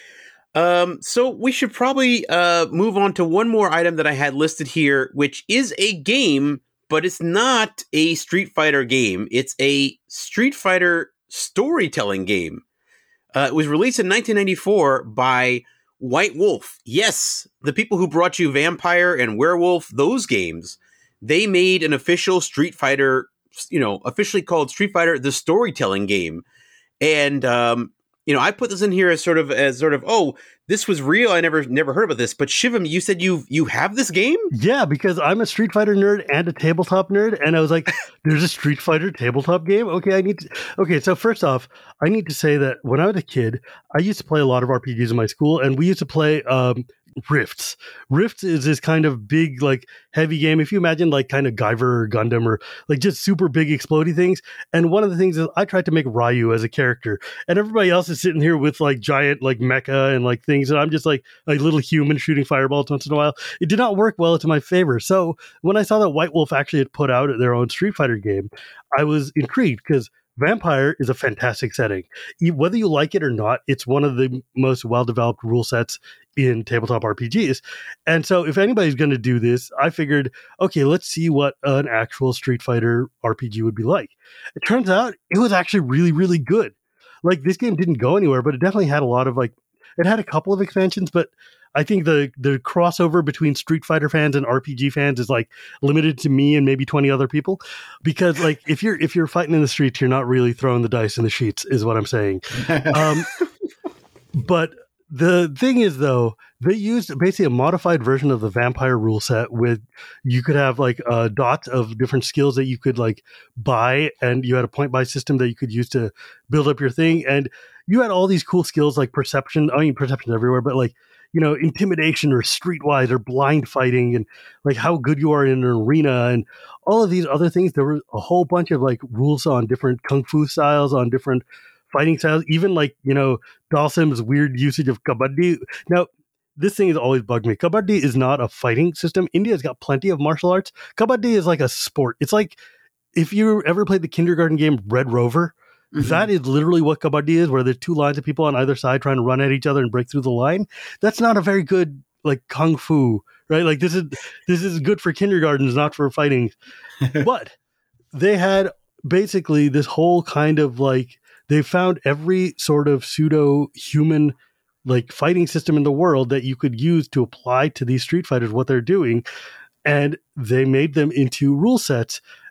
Um, so we should probably uh, move on to one more item that I had listed here, which is a game, but it's not a Street Fighter game. It's a Street Fighter storytelling game. Uh, it was released in nineteen ninety-four by White Wolf. Yes, the people who brought you Vampire and Werewolf, those games, they made an official Street Fighter, you know, officially called Street Fighter, the storytelling game. And, um, you know, I put this in here as sort of, as sort of, oh, this was real. I never, never heard about this. But Shivam, you said you, you have this game? Yeah, because I'm a Street Fighter nerd and a tabletop nerd, and I was like, "There's a Street Fighter tabletop game." Okay, I need to. Okay, so first off, I need to say that when I was a kid, I used to play a lot of R P Gs in my school, and we used to play um, Rifts. Rifts is this kind of big, like, heavy game. If you imagine, like, kind of Guyver or Gundam or like just super big explodey things. And one of the things is I tried to make Ryu as a character, and everybody else is sitting here with like giant like mecha and like things, and I'm just like a little human shooting fireballs once in a while. It did not work well to my favor. So when I saw that White Wolf actually had put out their own Street Fighter game, I was intrigued because Vampire is a fantastic setting. E- Whether you like it or not, it's one of the most well-developed rule sets in tabletop R P Gs. And so if anybody's going to do this, I figured, okay, let's see what an actual Street Fighter R P G would be like. It turns out it was actually really, really good. Like, this game didn't go anywhere, but it definitely had a lot of, like, it had a couple of expansions, but I think the the crossover between Street Fighter fans and R P G fans is like limited to me and maybe twenty other people, because like if you're if you're fighting in the streets, you're not really throwing the dice in the sheets, is what I'm saying. Um, but the thing is, though, they used basically a modified version of the Vampire rule set with, you could have like a dot of different skills that you could like buy, and you had a point buy system that you could use to build up your thing, and you had all these cool skills like perception. I mean, perception everywhere, but like, you know, intimidation or streetwise or blind fighting, and like how good you are in an arena and all of these other things. There were a whole bunch of like rules on different kung fu styles, on different fighting styles, even like, you know, Dalsim's weird usage of kabaddi. Now, this thing has always bugged me. Kabaddi is not a fighting system. India's got plenty of martial arts. Kabaddi is like a sport. It's like if you ever played the kindergarten game Red Rover, mm-hmm. that is literally what kabaddi is, where there's two lines of people on either side trying to run at each other and break through the line. That's not a very good like kung fu, right? Like this is this is good for kindergartens, not for fighting. But they had basically this whole kind of like, they found every sort of pseudo human like fighting system in the world that you could use to apply to these Street Fighters, what they're doing, and they made them into rule sets.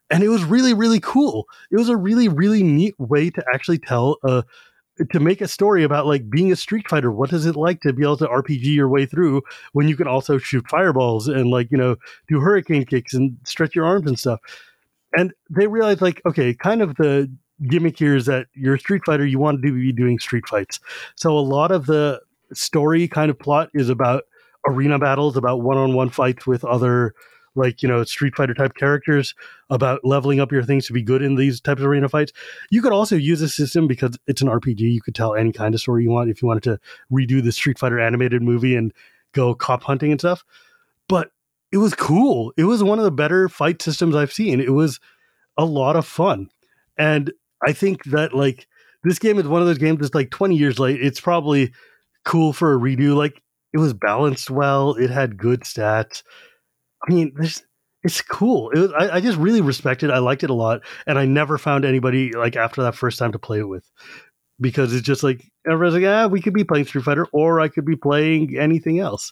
And it was really, really cool. It was a really, really neat way to actually tell, uh, to make a story about like being a Street Fighter. What is it like to be able to R P G your way through when you can also shoot fireballs and like, you know, do hurricane kicks and stretch your arms and stuff. And they realized like, okay, kind of the gimmick here is that you're a Street Fighter, you want to be doing street fights. So a lot of the story kind of plot is about arena battles, about one-on-one fights with other like, you know, Street Fighter type characters, about leveling up your things to be good in these types of arena fights. You could also use a system because it's an R P G. You could tell any kind of story you want if you wanted to redo the Street Fighter animated movie and go cop hunting and stuff. But it was cool. It was one of the better fight systems I've seen. It was a lot of fun. And I think that like this game is one of those games that's like twenty years late. It's probably cool for a redo. Like it was balanced well. It had good stats. I mean, there's, it's cool. It was, I, I just really respect it. I liked it a lot. And I never found anybody like after that first time to play it with, because it's just like, everyone's like, ah, we could be playing Street Fighter or I could be playing anything else.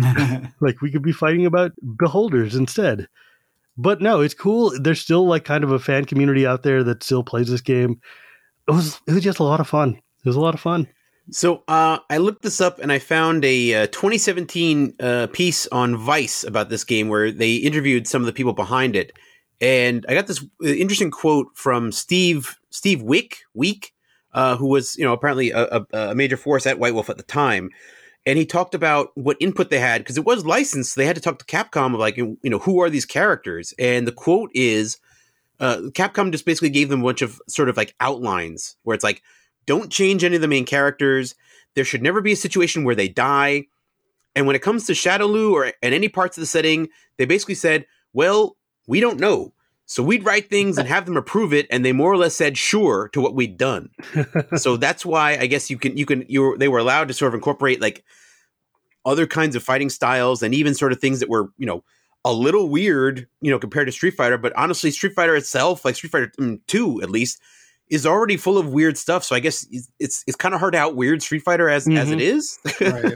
Like we could be fighting about beholders instead. But no, it's cool. There's still like kind of a fan community out there that still plays this game. It was, it was just a lot of fun. It was a lot of fun. So uh, I looked this up and I found a uh, twenty seventeen uh, piece on Vice about this game where they interviewed some of the people behind it. And I got this interesting quote from Steve Steve Wick, Week, uh, who was, you know, apparently a, a, a major force at White Wolf at the time. And he talked about what input they had, because it was licensed. So they had to talk to Capcom of like, you know, who are these characters? And the quote is, uh, Capcom just basically gave them a bunch of sort of like outlines where it's like, don't change any of the main characters. There should never be a situation where they die. And when it comes to Shadowloo or and any parts of the setting, they basically said, well, we don't know. So we'd write things and have them approve it, and they more or less said sure to what we'd done. So that's why I guess you can you can you were, they were allowed to sort of incorporate like other kinds of fighting styles and even sort of things that were, you know, a little weird, you know, compared to Street Fighter. But honestly, Street Fighter itself, like Street Fighter two at least, is already full of weird stuff. So I guess it's it's kind of hard to out weird Street Fighter as mm-hmm. as it is. Right.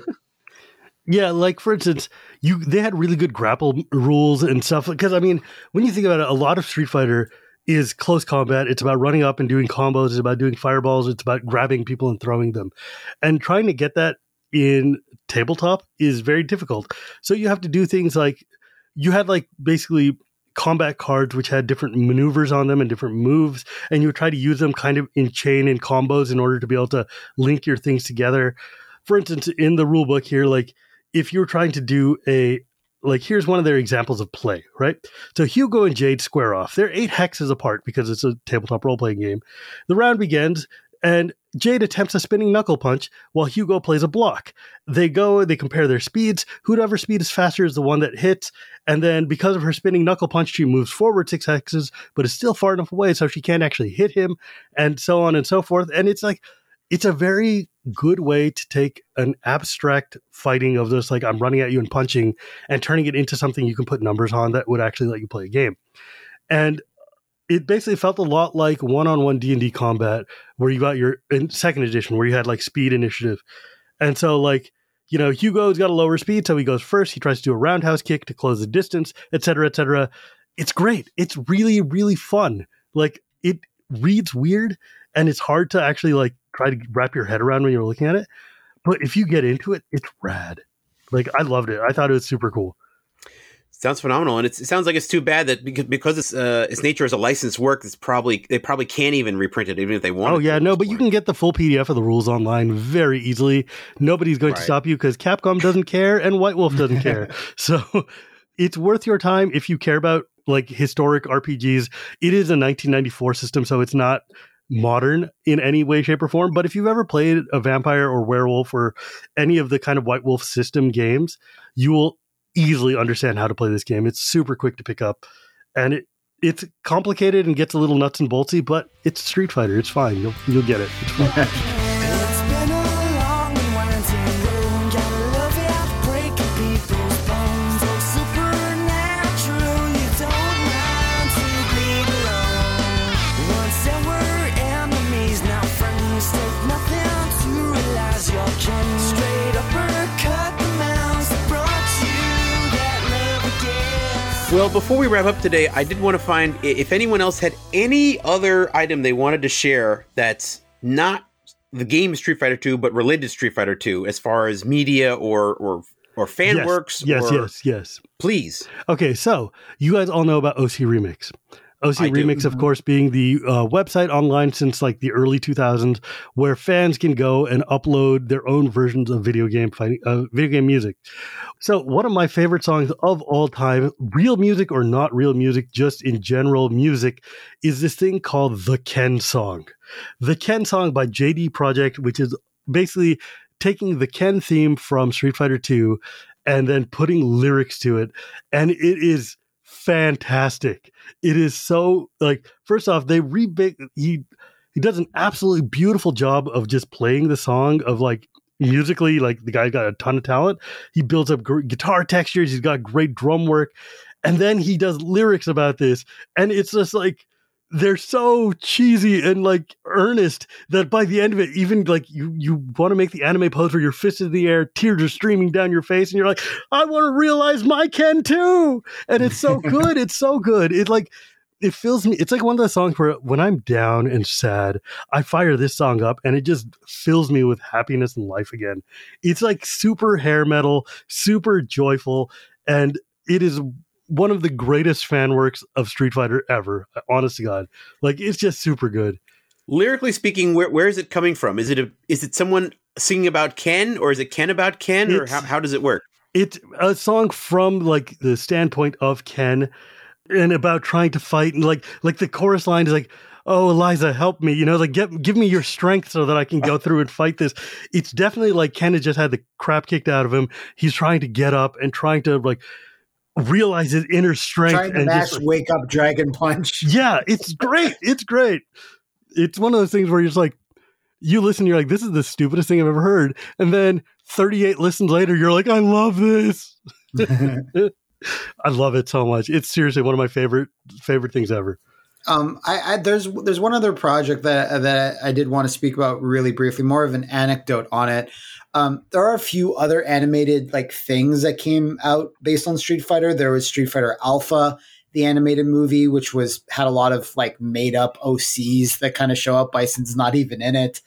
Yeah, like for instance, you they had really good grapple rules and stuff. Because I mean, when you think about it, a lot of Street Fighter is close combat. It's about running up and doing combos. It's about doing fireballs. It's about grabbing people and throwing them. And trying to get that in tabletop is very difficult. So you have to do things like you had like basically combat cards which had different maneuvers on them and different moves, and you would try to use them kind of in chain and combos in order to be able to link your things together. For instance, in the rule book here, like if you're trying to do a, like here's one of their examples of play, right? So Hugo and Jade square off. They're eight hexes apart because it's a tabletop role-playing game. The round begins, and Jade attempts a spinning knuckle punch while Hugo plays a block. They go, they compare their speeds. Whoever speed is faster is the one that hits. And then because of her spinning knuckle punch, she moves forward six hexes, but is still far enough away so she can't actually hit him, and so on and so forth. And it's like, it's a very good way to take an abstract fighting of this, like I'm running at you and punching, and turning it into something you can put numbers on that would actually let you play a game. And it basically felt a lot like one-on-one D and D combat, where you got your in second edition, where you had like speed initiative. And so like, you know, Hugo's got a lower speed, so he goes first. He tries to do a roundhouse kick to close the distance, et cetera, et cetera. It's great. It's really, really fun. Like it reads weird, and it's hard to actually like try to wrap your head around when you're looking at it. But if you get into it, it's rad. Like I loved it. I thought it was super cool. Sounds phenomenal, and it's, it sounds like it's too bad that because because it's uh, its nature as a licensed work, it's probably they probably can't even reprint it, even if they want. Oh yeah, no, but you can get the full P D F of the rules online very easily. Nobody's going right. to stop you because Capcom doesn't care and White Wolf doesn't care. So it's worth your time if you care about like historic R P Gs. It is a nineteen ninety-four system, so it's not modern in any way, shape, or form. But if you've ever played a vampire or werewolf or any of the kind of White Wolf system games, you will easily understand how to play this game. It's super quick to pick up, and it it's complicated and gets a little nuts and boltsy, but it's Street Fighter. It's fine. You'll you'll get it. It's fine. Well, before we wrap up today, I did want to find if anyone else had any other item they wanted to share that's not the game Street Fighter two, but related to Street Fighter two, as far as media or or or fan yes, works. Yes, or, yes, yes. Please. Okay, so you guys all know about O C Remix. O C I do. Remix, of course, being the uh, website online since like the early two thousands, where fans can go and upload their own versions of video game fighting, uh, video game music. So, one of my favorite songs of all time, real music or not real music, just in general music, is this thing called the Ken Song. The Ken Song by J D Project, which is basically taking the Ken theme from Street Fighter two and then putting lyrics to it, and it is fantastic. It is so, like, first off, they remake, he he does an absolutely beautiful job of just playing the song, of like musically, like the guy got a ton of talent. He builds up gr- guitar textures, he's got great drum work, and then he does lyrics about this, and it's just like, they're so cheesy and like earnest that by the end of it, even like you, you want to make the anime pose where your fist is in the air, tears are streaming down your face, and you're like, I want to realize my Ken too. And it's so good. It's so good. It like, it fills me. It's like one of those songs where when I'm down and sad, I fire this song up and it just fills me with happiness and life again. It's like super hair metal, super joyful. And it is one of the greatest fan works of Street Fighter ever. Honest to God, like it's just super good. Lyrically speaking, where where is it coming from? Is it a is it someone singing about Ken, or is it Ken about Ken, or how how does it work? It's a song from like the standpoint of Ken, and about trying to fight, and like like the chorus line is like, "Oh, Eliza, help me!" You know, like get give me your strength so that I can go through and fight this. It's definitely like Ken has just had the crap kicked out of him. He's trying to get up and trying to like realize his inner strength. Trying to and match just, like, Wake Up Dragon Punch. Yeah, it's great. It's great. It's one of those things where you're just like, you listen, you're like, this is the stupidest thing I've ever heard. And then thirty-eight listens later, you're like, I love this. I love it so much. It's seriously one of my favorite favorite things ever. Um, I, I there's there's one other project that that I did want to speak about really briefly, more of an anecdote on it. Um, there are a few other animated like things that came out based on Street Fighter. There was Street Fighter Alpha, the animated movie, which was had a lot of like made up O Cs that kind of show up. Bison's not even in it.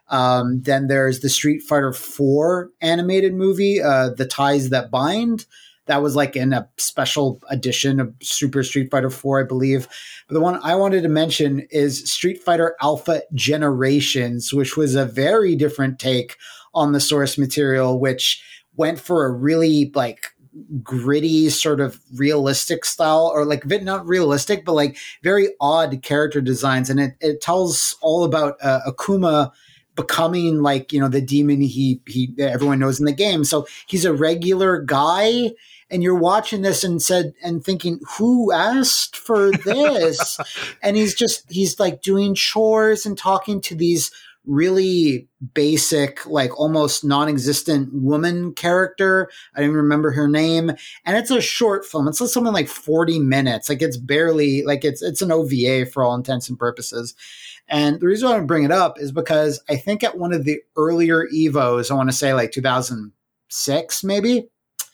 Um, then there's the Street Fighter four animated movie, uh, The Ties That Bind. That was like in a special edition of Super Street Fighter four, I believe. But the one I wanted to mention is Street Fighter Alpha Generations, which was a very different take on the source material, which went for a really like gritty sort of realistic style, or like not realistic, but like very odd character designs. And it, it tells all about uh, Akuma becoming like, you know, the demon he, he, everyone knows in the game. So he's a regular guy, and you're watching this and said, and thinking, who asked for this? And he's just, he's like doing chores and talking to these really basic, like almost non-existent woman character. I don't even remember her name. And it's a short film. It's something like forty minutes. Like it's barely, like it's, it's an O V A for all intents and purposes. And the reason why I bring it up is because I think at one of the earlier Evos, I want to say like two thousand six, maybe,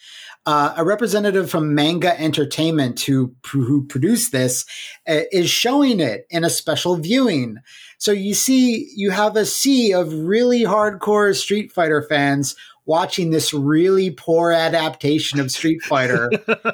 uh, a representative from Manga Entertainment who, who produced this uh, is showing it in a special viewing. So you see, you have a sea of really hardcore Street Fighter fans watching this really poor adaptation of Street Fighter,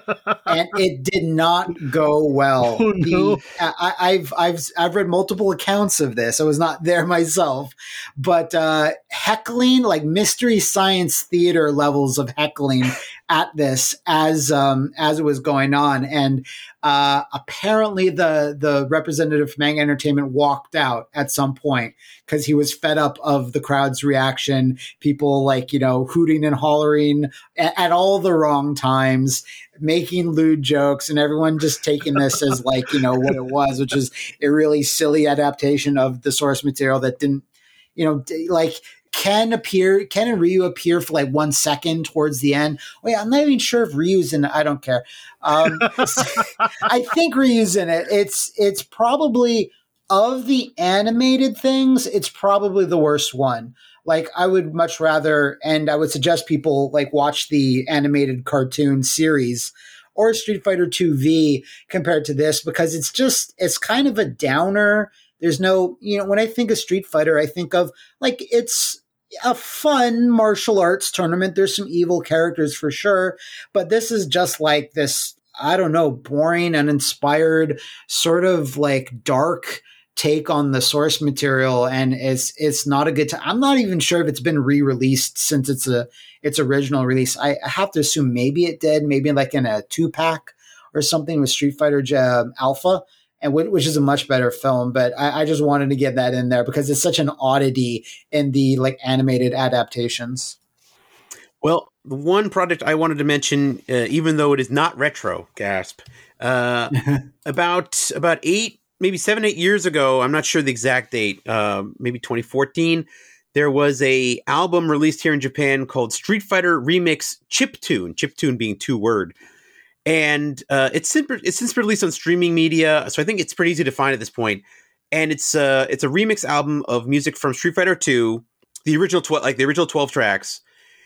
and it did not go well. Oh, no. The, I, I've I've I've read multiple accounts of this. I was not there myself, but uh, heckling, like Mystery Science Theater levels of heckling at this as um, as it was going on, and uh, apparently the the representative from Manga Entertainment walked out at some point because he was fed up of the crowd's reaction. People like, you know, hooting and hollering at, at all the wrong times, making lewd jokes, and everyone just taking this as like, you know, what it was, which is a really silly adaptation of the source material that didn't, you know, like Ken appear, Ken and Ryu appear for like one second towards the end. Wait, I'm not even sure if Ryu's in it. I don't care. Um, I think Ryu's in it. It's, it's probably, of the animated things, it's probably the worst one. Like, I would much rather, and I would suggest people like watch the animated cartoon series or Street Fighter two V compared to this, because it's just, it's kind of a downer. There's no, you know, when I think of Street Fighter, I think of like, it's a fun martial arts tournament. There's some evil characters for sure, but this is just like this, I don't know, boring, uninspired, sort of like dark take on the source material, and it's it's not a good time. I'm not even sure if it's been re-released since it's a its original release. I, I have to assume maybe it did, maybe like in a two pack or something with Street Fighter uh, Alpha, and w- which is a much better film. But I, I just wanted to get that in there because it's such an oddity in the like animated adaptations. Well, the one project I wanted to mention, uh, even though it is not retro, gasp, uh, about about eight, maybe seven, eight years ago, I'm not sure the exact date, uh, maybe twenty fourteen, there was a album released here in Japan called Street Fighter Remix Chiptune, Chiptune being two word. And uh, it's, it's since been released on streaming media, so I think it's pretty easy to find at this point. And it's, uh, it's a remix album of music from Street Fighter two, the original twelve, like the original twelve tracks.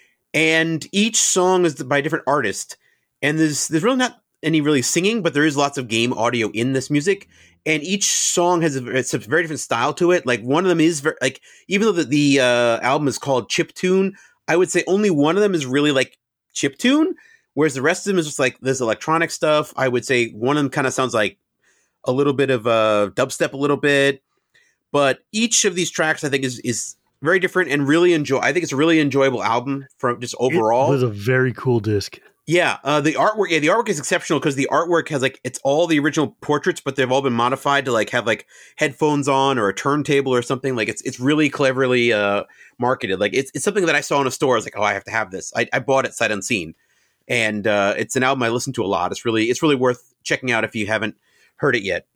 And each song is by a different artist. And there's there's really not any really singing, but there is lots of game audio in this music. And each song has a, it's a very different style to it. Like one of them is very, like, even though the, the uh, album is called Chiptune, I would say only one of them is really like chiptune, whereas the rest of them is just like this electronic stuff. I would say one of them kind of sounds like a little bit of uh, dubstep, a little bit. But each of these tracks, I think, is is very different and really enjoy. I think it's a really enjoyable album from just overall. It was a very cool disc. Yeah, uh, the artwork. Yeah, the artwork is exceptional because the artwork has like it's all the original portraits, but they've all been modified to like have like headphones on or a turntable or something. Like it's it's really cleverly uh, marketed. Like it's it's something that I saw in a store. I was like, oh, I have to have this. I, I bought it sight unseen, and uh, it's an album I listen to a lot. It's really it's really worth checking out if you haven't heard it yet.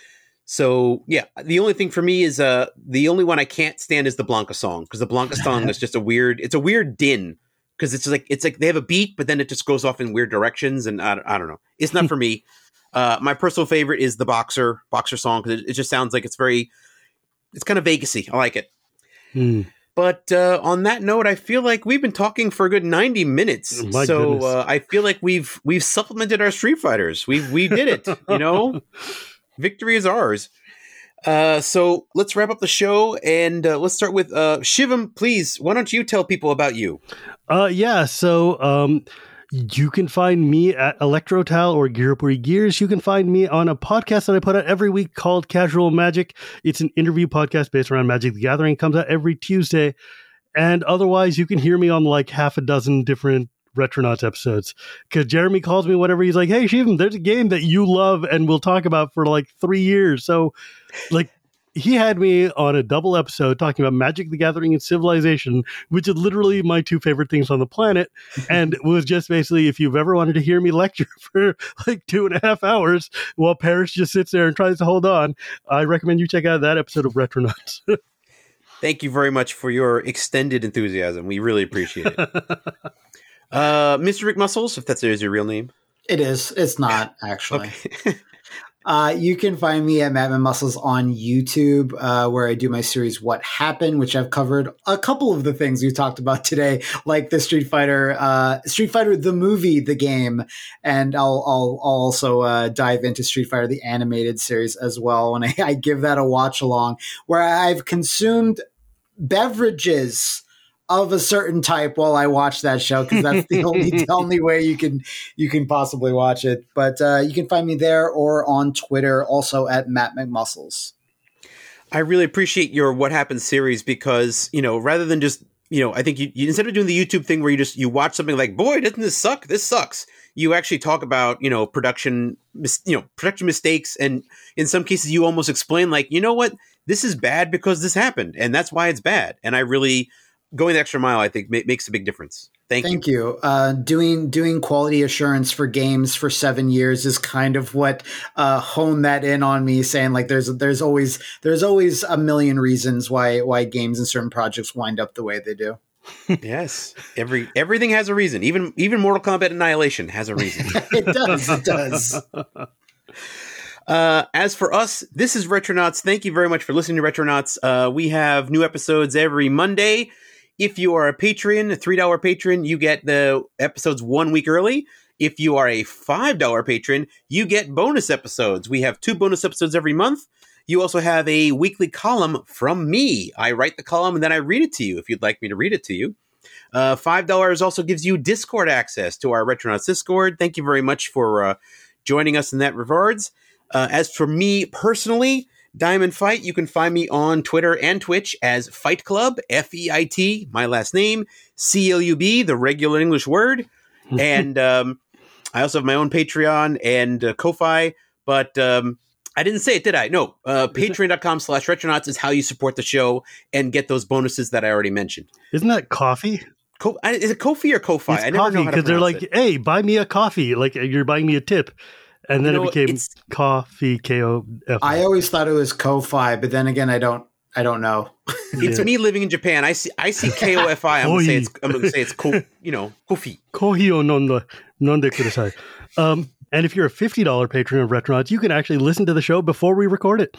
So yeah, the only thing for me is uh the only one I can't stand is the Blanca song, because the Blanca song is just a weird. It's a weird din. Because it's like it's like they have a beat, but then it just goes off in weird directions, and I, I don't know. It's not for me. Uh, my personal favorite is the Boxer Boxer song, because it, it just sounds like it's very, it's kind of Vegas-y. I like it. Hmm. But uh, on that note, I feel like we've been talking for a good ninety minutes. My so uh, I feel like we've we've supplemented our Street Fighters. We we did it. You know, victory is ours. Uh, so let's wrap up the show, and uh, let's start with uh, Shivam. Please, why don't you tell people about you? Uh, yeah, so um, you can find me at Electrotal or Gear Up Where He Gears. You can find me on a podcast that I put out every week called Casual Magic. It's an interview podcast based around Magic the Gathering. It comes out every Tuesday. And otherwise, you can hear me on like half a dozen different Retronauts episodes, because Jeremy calls me whenever he's like, hey Shivam, there's a game that you love and we'll talk about for like three years. So like he had me on a double episode talking about Magic the Gathering and Civilization, which is literally my two favorite things on the planet. And it was just basically, if you've ever wanted to hear me lecture for like two and a half hours while Parrish just sits there and tries to hold on, I recommend you check out that episode of Retronauts. Thank you very much for your extended enthusiasm. We really appreciate it. Uh, Mister Rick Muscles, if that's is your real name. It is. It's not, actually. Okay. uh, you can find me at Madman Muscles on YouTube, uh, where I do my series What Happened, which I've covered a couple of the things we talked about today, like the Street Fighter, uh, Street Fighter, the movie, the game. And I'll, I'll, I'll also uh, dive into Street Fighter, the animated series as well. And I, I give that a watch along, where I've consumed beverages of a certain type while I watch that show, because that's the only the only way you can you can possibly watch it. But uh, you can find me there or on Twitter, also at Matt McMuscles. I really appreciate your What Happened series, because, you know, rather than just, you know, I think you, you instead of doing the YouTube thing where you just you watch something like, boy, doesn't this suck? This sucks. You actually talk about, you know, production, you know, production mistakes, and in some cases you almost explain like, you know what, this is bad because this happened, and that's why it's bad. And I really going the extra mile, I think, ma- makes a big difference. Thank, Thank you. you. Uh, doing doing quality assurance for games for seven years is kind of what uh, honed that in on me. Saying like, there's there's always there's always a million reasons why why games and certain projects wind up the way they do. Yes, every everything has a reason. Even even Mortal Kombat Annihilation has a reason. It does. It does. Uh, as for us, this is Retronauts. Thank you very much for listening to Retronauts. Uh, we have new episodes every Monday. If you are a patron, a three dollar patron, you get the episodes one week early. If you are a five dollars patron, you get bonus episodes. We have two bonus episodes every month. You also have a weekly column from me. I write the column and then I read it to you if you'd like me to read it to you. Uh, five dollars also gives you Discord access to our Retronauts Discord. Thank you very much for uh, joining us in that regards. Uh, as for me personally, Diamond Fight, you can find me on Twitter and Twitch as Fight Club, F E I T, my last name, C L U B, the regular English word. And um, I also have my own Patreon and uh, Ko-Fi, but um, I didn't say it, did I? No, uh, patreon.com slash Retronauts is how you support the show and get those bonuses that I already mentioned. Isn't that coffee? Co- is it Ko-Fi or Ko-Fi? It's I never coffee, know how to because they're like, it. hey, buy me a coffee. Like you're buying me a tip. And then You know, it became it's- coffee, K O F. I always thought it was Ko-Fi, but then again, I don't. I don't know. It's Yeah. me living in Japan. I see. I see K O F I. I'm gonna say it's. I'm gonna say it's. Ko, you know, Kofi. Kohi o nonde, nonde kudasai. Um, and if you're a fifty dollars patron of Retronauts, you can actually listen to the show before we record it.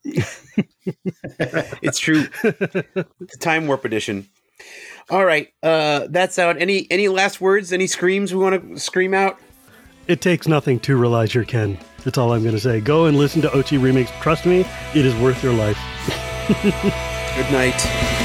It's true. The Time Warp Edition. All right, uh, that's out. Any any last words? Any screams we want to scream out? It takes nothing to realize you're Ken. That's all I'm going to say. Go and listen to Ochi Remix. Trust me, it is worth your life. Good night.